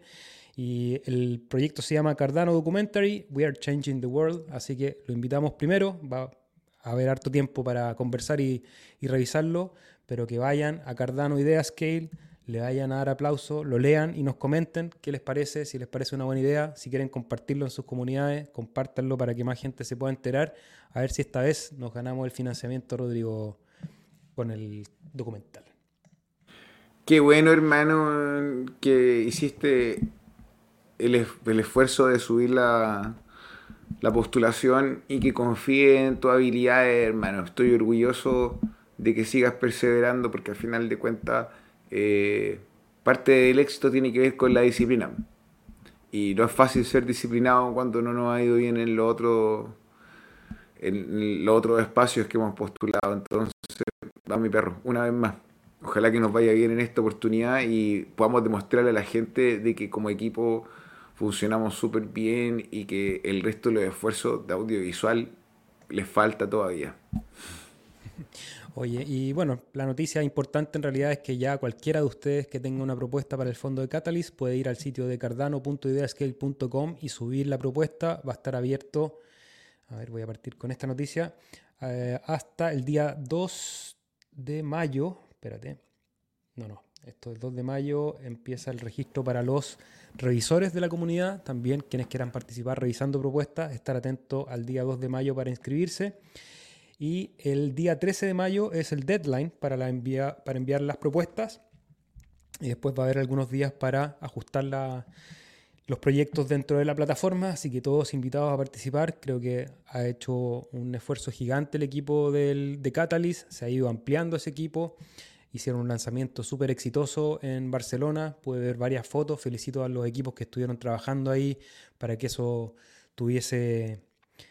Y el proyecto se llama Cardano Documentary, We Are Changing the World, así que lo invitamos primero, va a haber harto tiempo para conversar y revisarlo, pero que vayan a Cardano Idea Scale, le vayan a dar aplauso, lo lean y nos comenten qué les parece, si les parece una buena idea, si quieren compartirlo en sus comunidades, compártanlo para que más gente se pueda enterar, a ver si esta vez nos ganamos el financiamiento, Rodrigo, con el documental. Qué bueno, hermano, que hiciste el esfuerzo de subir la postulación y que confíe en tus habilidades, hermano. Estoy orgulloso de que sigas perseverando porque al final de cuentas parte del éxito tiene que ver con la disciplina. Y no es fácil ser disciplinado cuando no nos ha ido bien en los otros espacios que hemos postulado. Entonces, va mi perro, una vez más. Ojalá que nos vaya bien en esta oportunidad y podamos demostrarle a la gente de que como equipo funcionamos súper bien y que el resto de los esfuerzos de audiovisual les falta todavía. Oye, y bueno, la noticia importante en realidad es que ya cualquiera de ustedes que tenga una propuesta para el fondo de Catalyst puede ir al sitio de cardano.ideascale.com y subir la propuesta. Va a estar abierto, a ver, voy a partir con esta noticia, hasta el día 2 de mayo. Espérate, no, esto es 2 de mayo, empieza el registro para los revisores de la comunidad, también quienes quieran participar revisando propuestas, estar atento al día 2 de mayo para inscribirse. Y el día 13 de mayo es el deadline para enviar las propuestas. Y después va a haber algunos días para ajustar los proyectos dentro de la plataforma. Así que todos invitados a participar. Creo que ha hecho un esfuerzo gigante el equipo de Catalyst. Se ha ido ampliando ese equipo. Hicieron un lanzamiento súper exitoso en Barcelona. Pude ver varias fotos. Felicito a los equipos que estuvieron trabajando ahí para que eso tuviese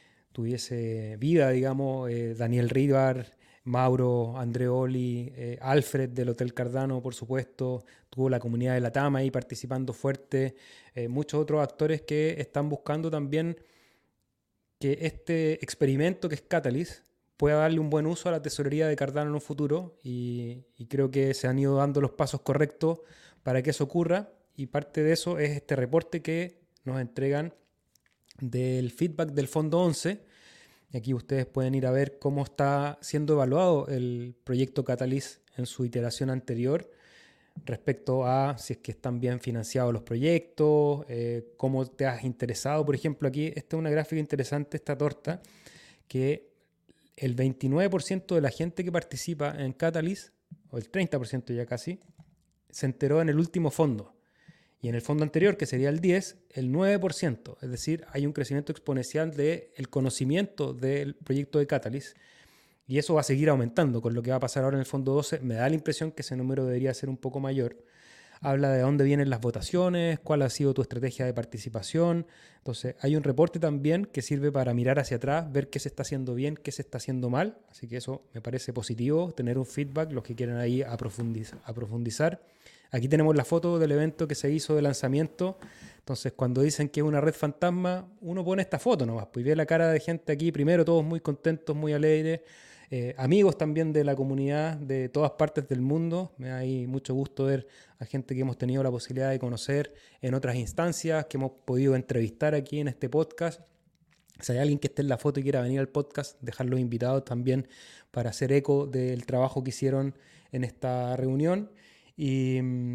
vida, digamos, Daniel Rivar, Mauro Andreoli, Alfred del Hotel Cardano, por supuesto, tuvo la comunidad de la Tama ahí participando fuerte, muchos otros actores que están buscando también que este experimento que es Catalyst pueda darle un buen uso a la tesorería de Cardano en un futuro y creo que se han ido dando los pasos correctos para que eso ocurra y parte de eso es este reporte que nos entregan del feedback del Fondo 11. Aquí ustedes pueden ir a ver cómo está siendo evaluado el proyecto Catalyst en su iteración anterior respecto a si es que están bien financiados los proyectos, cómo te has interesado. Por ejemplo, aquí esta es una gráfica interesante, esta torta, que el 29% de la gente que participa en Catalyst, o el 30% ya casi, se enteró en el último fondo. Y en el fondo anterior, que sería el 10, el 9%. Es decir, hay un crecimiento exponencial del conocimiento del proyecto de Catalyst. Y eso va a seguir aumentando con lo que va a pasar ahora en el fondo 12. Me da la impresión que ese número debería ser un poco mayor. Habla de dónde vienen las votaciones, cuál ha sido tu estrategia de participación. Entonces, hay un reporte también que sirve para mirar hacia atrás, ver qué se está haciendo bien, qué se está haciendo mal. Así que eso me parece positivo, tener un feedback, los que quieran ahí a profundizar. Aquí tenemos la foto del evento que se hizo de lanzamiento. Entonces, cuando dicen que es una red fantasma, uno pone esta foto nomás, pues ve la cara de gente aquí, primero todos muy contentos, muy alegres, amigos también de la comunidad de todas partes del mundo. Me da ahí mucho gusto ver a gente que hemos tenido la posibilidad de conocer en otras instancias, que hemos podido entrevistar aquí en este podcast. Si hay alguien que esté en la foto y quiera venir al podcast, dejarlos invitados también para hacer eco del trabajo que hicieron en esta reunión. Y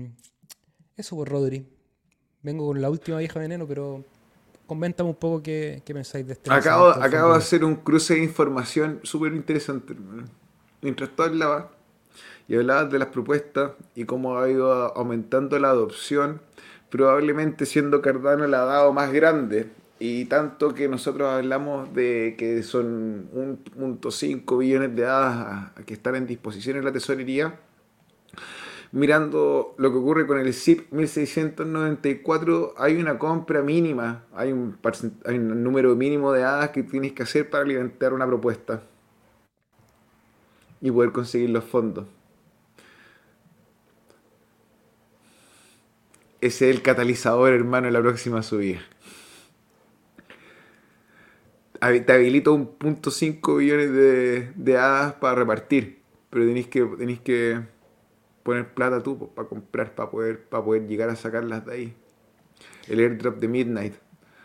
eso por Rodri. Vengo con la última vieja veneno, pero coméntame un poco qué pensáis de este lanzamiento del Acabo Fondo de 12. hacer un cruce de información súper interesante, hermano. Mientras tú hablabas y hablabas de las propuestas y cómo ha ido aumentando la adopción, probablemente siendo Cardano la DAO más grande, y tanto que nosotros hablamos de que son 1.5 billones de hadas que están en disposición en la tesorería, mirando lo que ocurre con el SIP 1694, hay una compra mínima, hay un número mínimo de hadas que tienes que hacer para alimentar una propuesta y poder conseguir los fondos. Ese es el catalizador, hermano, de la próxima subida. Te habilito 1.5 billones de hadas para repartir, pero tenéis que poner plata tú para comprar, para poder llegar a sacarlas de ahí. El airdrop de Midnight.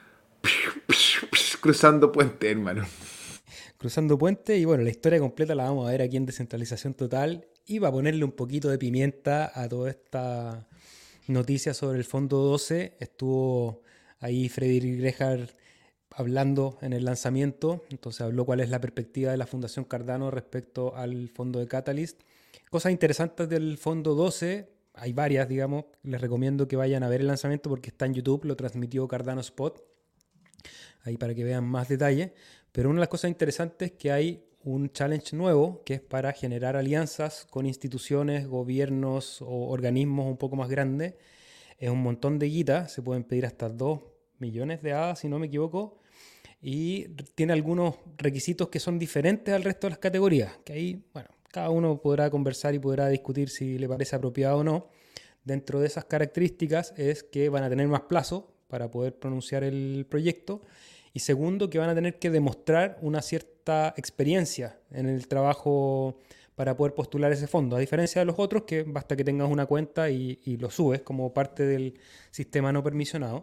Cruzando puente, hermano. Cruzando puente y bueno, la historia completa la vamos a ver aquí en Descentralización Total y para ponerle un poquito de pimienta a toda esta noticia sobre el Fondo 12, estuvo ahí Freddy Grejard hablando en el lanzamiento, entonces habló cuál es la perspectiva de la Fundación Cardano respecto al fondo de Catalyst. Cosas interesantes del Fondo 12, hay varias, digamos, les recomiendo que vayan a ver el lanzamiento porque está en YouTube, lo transmitió Cardano Spot, ahí para que vean más detalle. Pero una de las cosas interesantes es que hay un challenge nuevo que es para generar alianzas con instituciones, gobiernos o organismos un poco más grandes. Es un montón de guita, se pueden pedir hasta 2 millones de hadas, si no me equivoco, y tiene algunos requisitos que son diferentes al resto de las categorías, que ahí, bueno, cada uno podrá conversar y podrá discutir si le parece apropiado o no. Dentro de esas características es que van a tener más plazo para poder pronunciar el proyecto y segundo, que van a tener que demostrar una cierta experiencia en el trabajo para poder postular ese fondo, a diferencia de los otros que basta que tengas una cuenta y lo subes como parte del sistema no permisionado.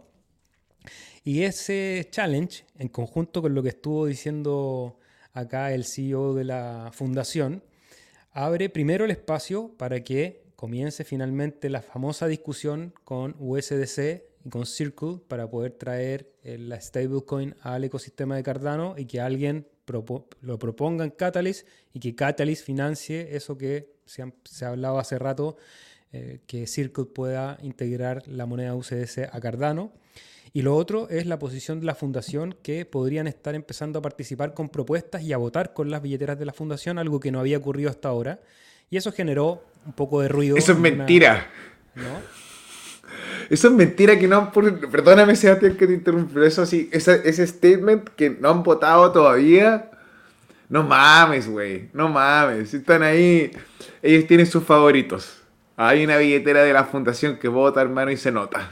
Y ese challenge, en conjunto con lo que estuvo diciendo acá el CEO de la fundación, abre primero el espacio para que comience finalmente la famosa discusión con USDC y con Circle para poder traer la stablecoin al ecosistema de Cardano y que alguien lo proponga en Catalyst y que Catalyst financie eso que se ha hablado hace rato, que Circle pueda integrar la moneda USDC a Cardano. Y lo otro es la posición de la fundación, que podrían estar empezando a participar con propuestas y a votar con las billeteras de la fundación, algo que no había ocurrido hasta ahora. Y eso generó un poco de ruido Eso es y una... mentira. ¿no? Eso es mentira que no han... Perdóname, Sebastián, que te interrumpí, pero eso sí, ese statement que no han votado todavía... No mames, güey. No mames. Están ahí. Ellos tienen sus favoritos. Hay una billetera de la fundación que vota, hermano, y se nota.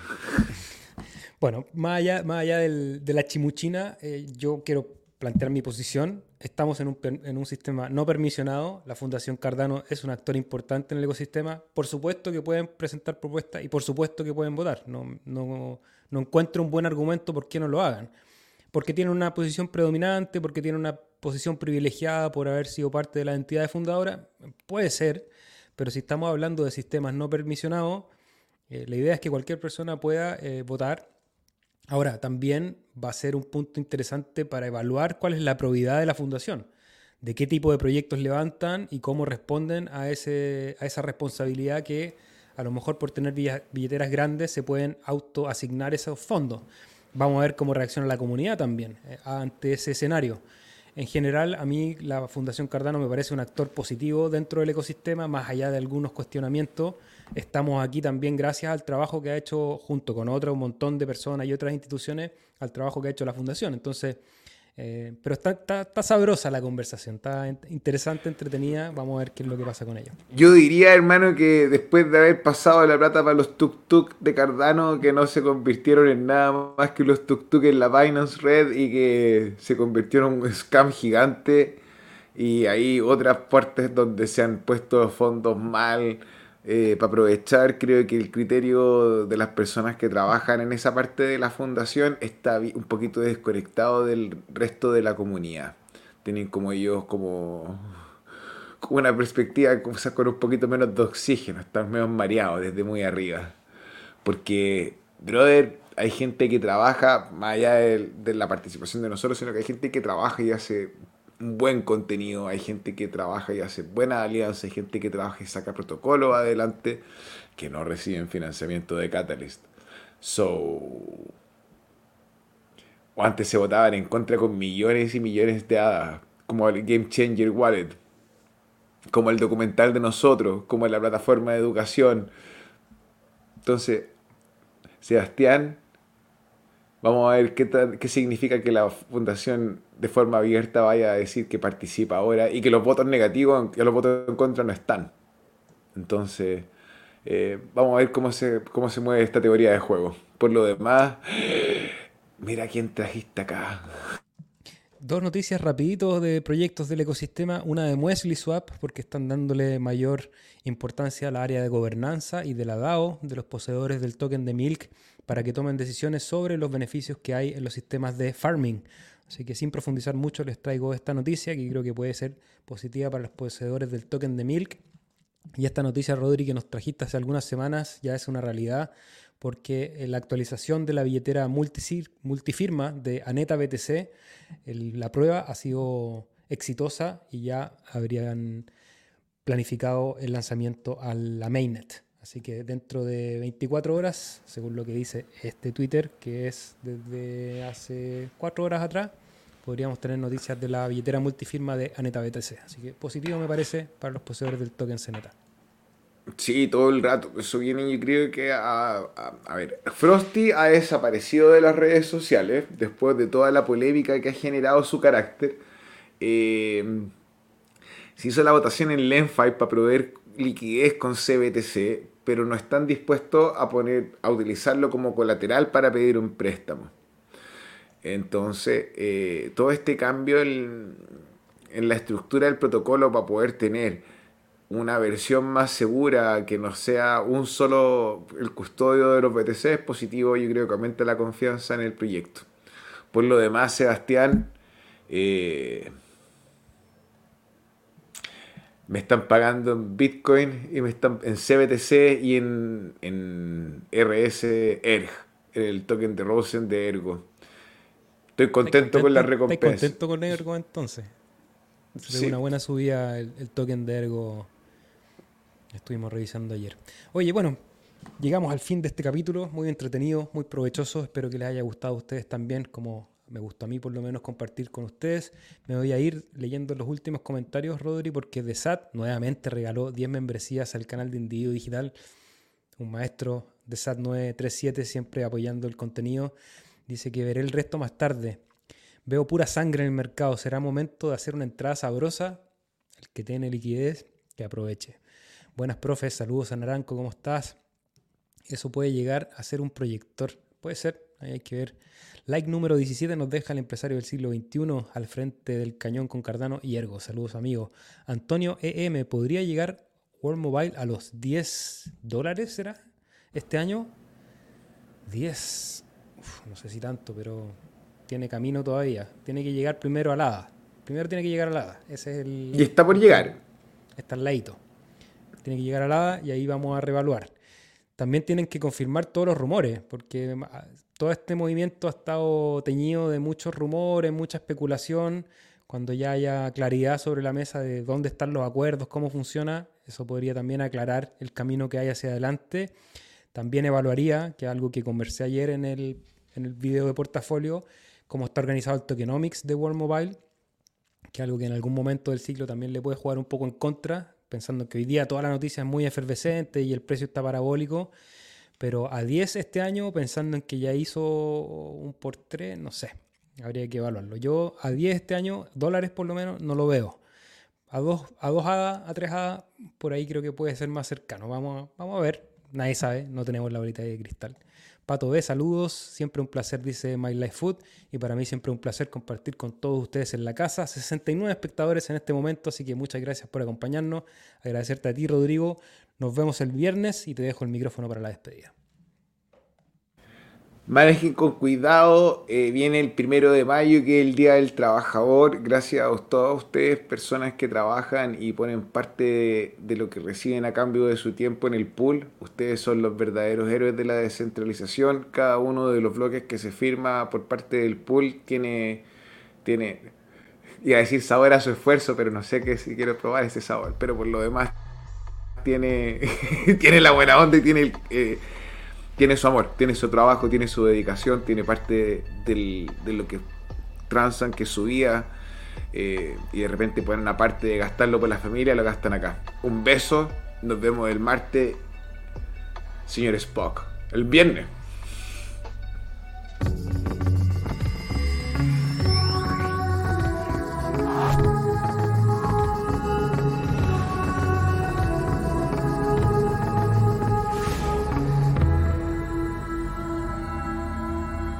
Bueno, más allá de la chimuchina, yo quiero plantear mi posición. Estamos en un sistema no permisionado. La Fundación Cardano es un actor importante en el ecosistema. Por supuesto que pueden presentar propuestas y por supuesto que pueden votar. No encuentro un buen argumento por qué no lo hagan. Porque tienen una posición predominante, porque tienen una posición privilegiada por haber sido parte de la entidad fundadora. Puede ser, pero si estamos hablando de sistemas no permisionados, la idea es que cualquier persona pueda votar. Ahora, también va a ser un punto interesante para evaluar cuál es la probidad de la fundación, de qué tipo de proyectos levantan y cómo responden a esa responsabilidad que a lo mejor por tener billeteras grandes se pueden autoasignar esos fondos. Vamos a ver cómo reacciona la comunidad también ante ese escenario. En general, a mí la Fundación Cardano me parece un actor positivo dentro del ecosistema, más allá de algunos cuestionamientos. Estamos aquí también gracias al trabajo que ha hecho, junto con otro un montón de personas y otras instituciones, al trabajo que ha hecho la Fundación. Entonces, pero está sabrosa la conversación, está interesante, entretenida. Vamos a ver qué es lo que pasa con ello. Yo diría, hermano, que después de haber pasado la plata para los tuk-tuk de Cardano, que no se convirtieron en nada más que los tuk-tuk en la Binance Red y que se convirtieron en un scam gigante. Y hay otras partes donde se han puesto fondos mal para aprovechar. Creo que el criterio de las personas que trabajan en esa parte de la fundación está un poquito desconectado del resto de la comunidad. Tienen como ellos como una perspectiva quizás con un poquito menos de oxígeno, están menos mareados desde muy arriba. Porque, brother, hay gente que trabaja, más allá de la participación de nosotros, sino que hay gente que trabaja y hace un buen contenido, hay gente que trabaja y hace buenas alianzas, hay gente que trabaja y saca protocolos adelante que no reciben financiamiento de Catalyst. So, o antes se votaban en contra con millones y millones de hadas, como el Game Changer Wallet, como el documental de nosotros, como la plataforma de educación. Entonces, Sebastián, vamos a ver qué significa que la fundación de forma abierta vaya a decir que participa ahora y que los votos negativos y los votos en contra no están. Entonces, vamos a ver cómo se mueve esta teoría de juego. Por lo demás, mira quién trajiste acá. Dos noticias rapiditos de proyectos del ecosistema. Una de Muesli Swap, porque están dándole mayor importancia al área de gobernanza y de la DAO, de los poseedores del token de Milk, para que tomen decisiones sobre los beneficios que hay en los sistemas de farming. Así que sin profundizar mucho les traigo esta noticia que creo que puede ser positiva para los poseedores del token de Milk. Y esta noticia, Rodri, que nos trajiste hace algunas semanas ya es una realidad, porque la actualización de la billetera multifirma de Aneta BTC, la prueba ha sido exitosa y ya habrían planificado el lanzamiento a la mainnet. Así que dentro de 24 horas, según lo que dice este Twitter, que es desde hace 4 horas atrás, podríamos tener noticias de la billetera multifirma de Aneta BTC. Así que positivo me parece para los poseedores del token Zeneta. Sí, todo el rato. Eso viene, yo creo que a ver, Frosty ha desaparecido de las redes sociales después de toda la polémica que ha generado su carácter. Se hizo la votación en Lenfi para proveer liquidez con CBTC, pero no están dispuestos a utilizarlo como colateral para pedir un préstamo. Entonces, todo este cambio en la estructura del protocolo para poder tener una versión más segura, que no sea un solo el custodio de los BTC, es positivo. Yo creo que aumenta la confianza en el proyecto. Por lo demás, Sebastián, me están pagando en Bitcoin y me están en CBTC y en RS-ERG, el token de Rosen de Ergo. Estoy contento con la recompensa. ¿Estás contento con Ergo entonces? Sí. Una buena subida el token de Ergo. Estuvimos revisando ayer. Oye, bueno, llegamos al fin de este capítulo. Muy entretenido, muy provechoso. Espero que les haya gustado a ustedes también, como me gustó a mí por lo menos compartir con ustedes. Me voy a ir leyendo los últimos comentarios, Rodri, porque DeSat nuevamente regaló 10 membresías al canal de Individuo Digital. Un maestro, DeSat 937, siempre apoyando el contenido. Dice que veré el resto más tarde. Veo pura sangre en el mercado. ¿Será momento de hacer una entrada sabrosa? El que tiene liquidez, que aproveche. Buenas, profes. Saludos a Naranco. ¿Cómo estás? Eso puede llegar a ser un proyector. Puede ser. Ahí hay que ver. Like número 17 nos deja el empresario del siglo XXI al frente del cañón con Cardano y Ergo. Saludos, amigos. Antonio EM. ¿Podría llegar World Mobile a los $10, será? Este año. 10. No sé si tanto, pero tiene camino todavía. Tiene que llegar primero al ADA. Primero tiene que llegar al ADA. Ese es el... Y está por llegar. Está al ladito. Tiene que llegar al ADA y ahí vamos a reevaluar. También tienen que confirmar todos los rumores, porque todo este movimiento ha estado teñido de muchos rumores, mucha especulación. Cuando ya haya claridad sobre la mesa de dónde están los acuerdos, cómo funciona, eso podría también aclarar el camino que hay hacia adelante. También evaluaría, que es algo que conversé ayer en el video de portafolio, cómo está organizado el tokenomics de World Mobile, que es algo que en algún momento del ciclo también le puede jugar un poco en contra, pensando que hoy día toda la noticia es muy efervescente y el precio está parabólico, pero a 10 este año, pensando en que ya hizo un por 3, no sé, habría que evaluarlo. Yo a 10 este año, dólares por lo menos, no lo veo. A 2 ADA, a 3 ADA, por ahí creo que puede ser más cercano. Vamos a ver, nadie sabe, no tenemos la bolita de cristal. Pato B, saludos, siempre un placer, dice My Life Food, y para mí siempre un placer compartir con todos ustedes en la casa. 69 espectadores en este momento, así que muchas gracias por acompañarnos. Agradecerte a ti, Rodrigo. Nos vemos el viernes y te dejo el micrófono para la despedida. Manejen con cuidado, viene el 1 de mayo, que es el Día del Trabajador. Gracias a todos ustedes, personas que trabajan y ponen parte de lo que reciben a cambio de su tiempo en el pool. Ustedes son los verdaderos héroes de la descentralización. Cada uno de los bloques que se firma por parte del pool tiene iba a decir sabor a su esfuerzo, pero no sé si quiero probar ese sabor. Pero por lo demás tiene la buena onda y tiene su amor, tiene su trabajo, tiene su dedicación, tiene parte de lo que transan, que es su vida, y de repente ponen una parte de gastarlo por la familia, lo gastan acá. Un beso, nos vemos el martes, señor Spock, el viernes.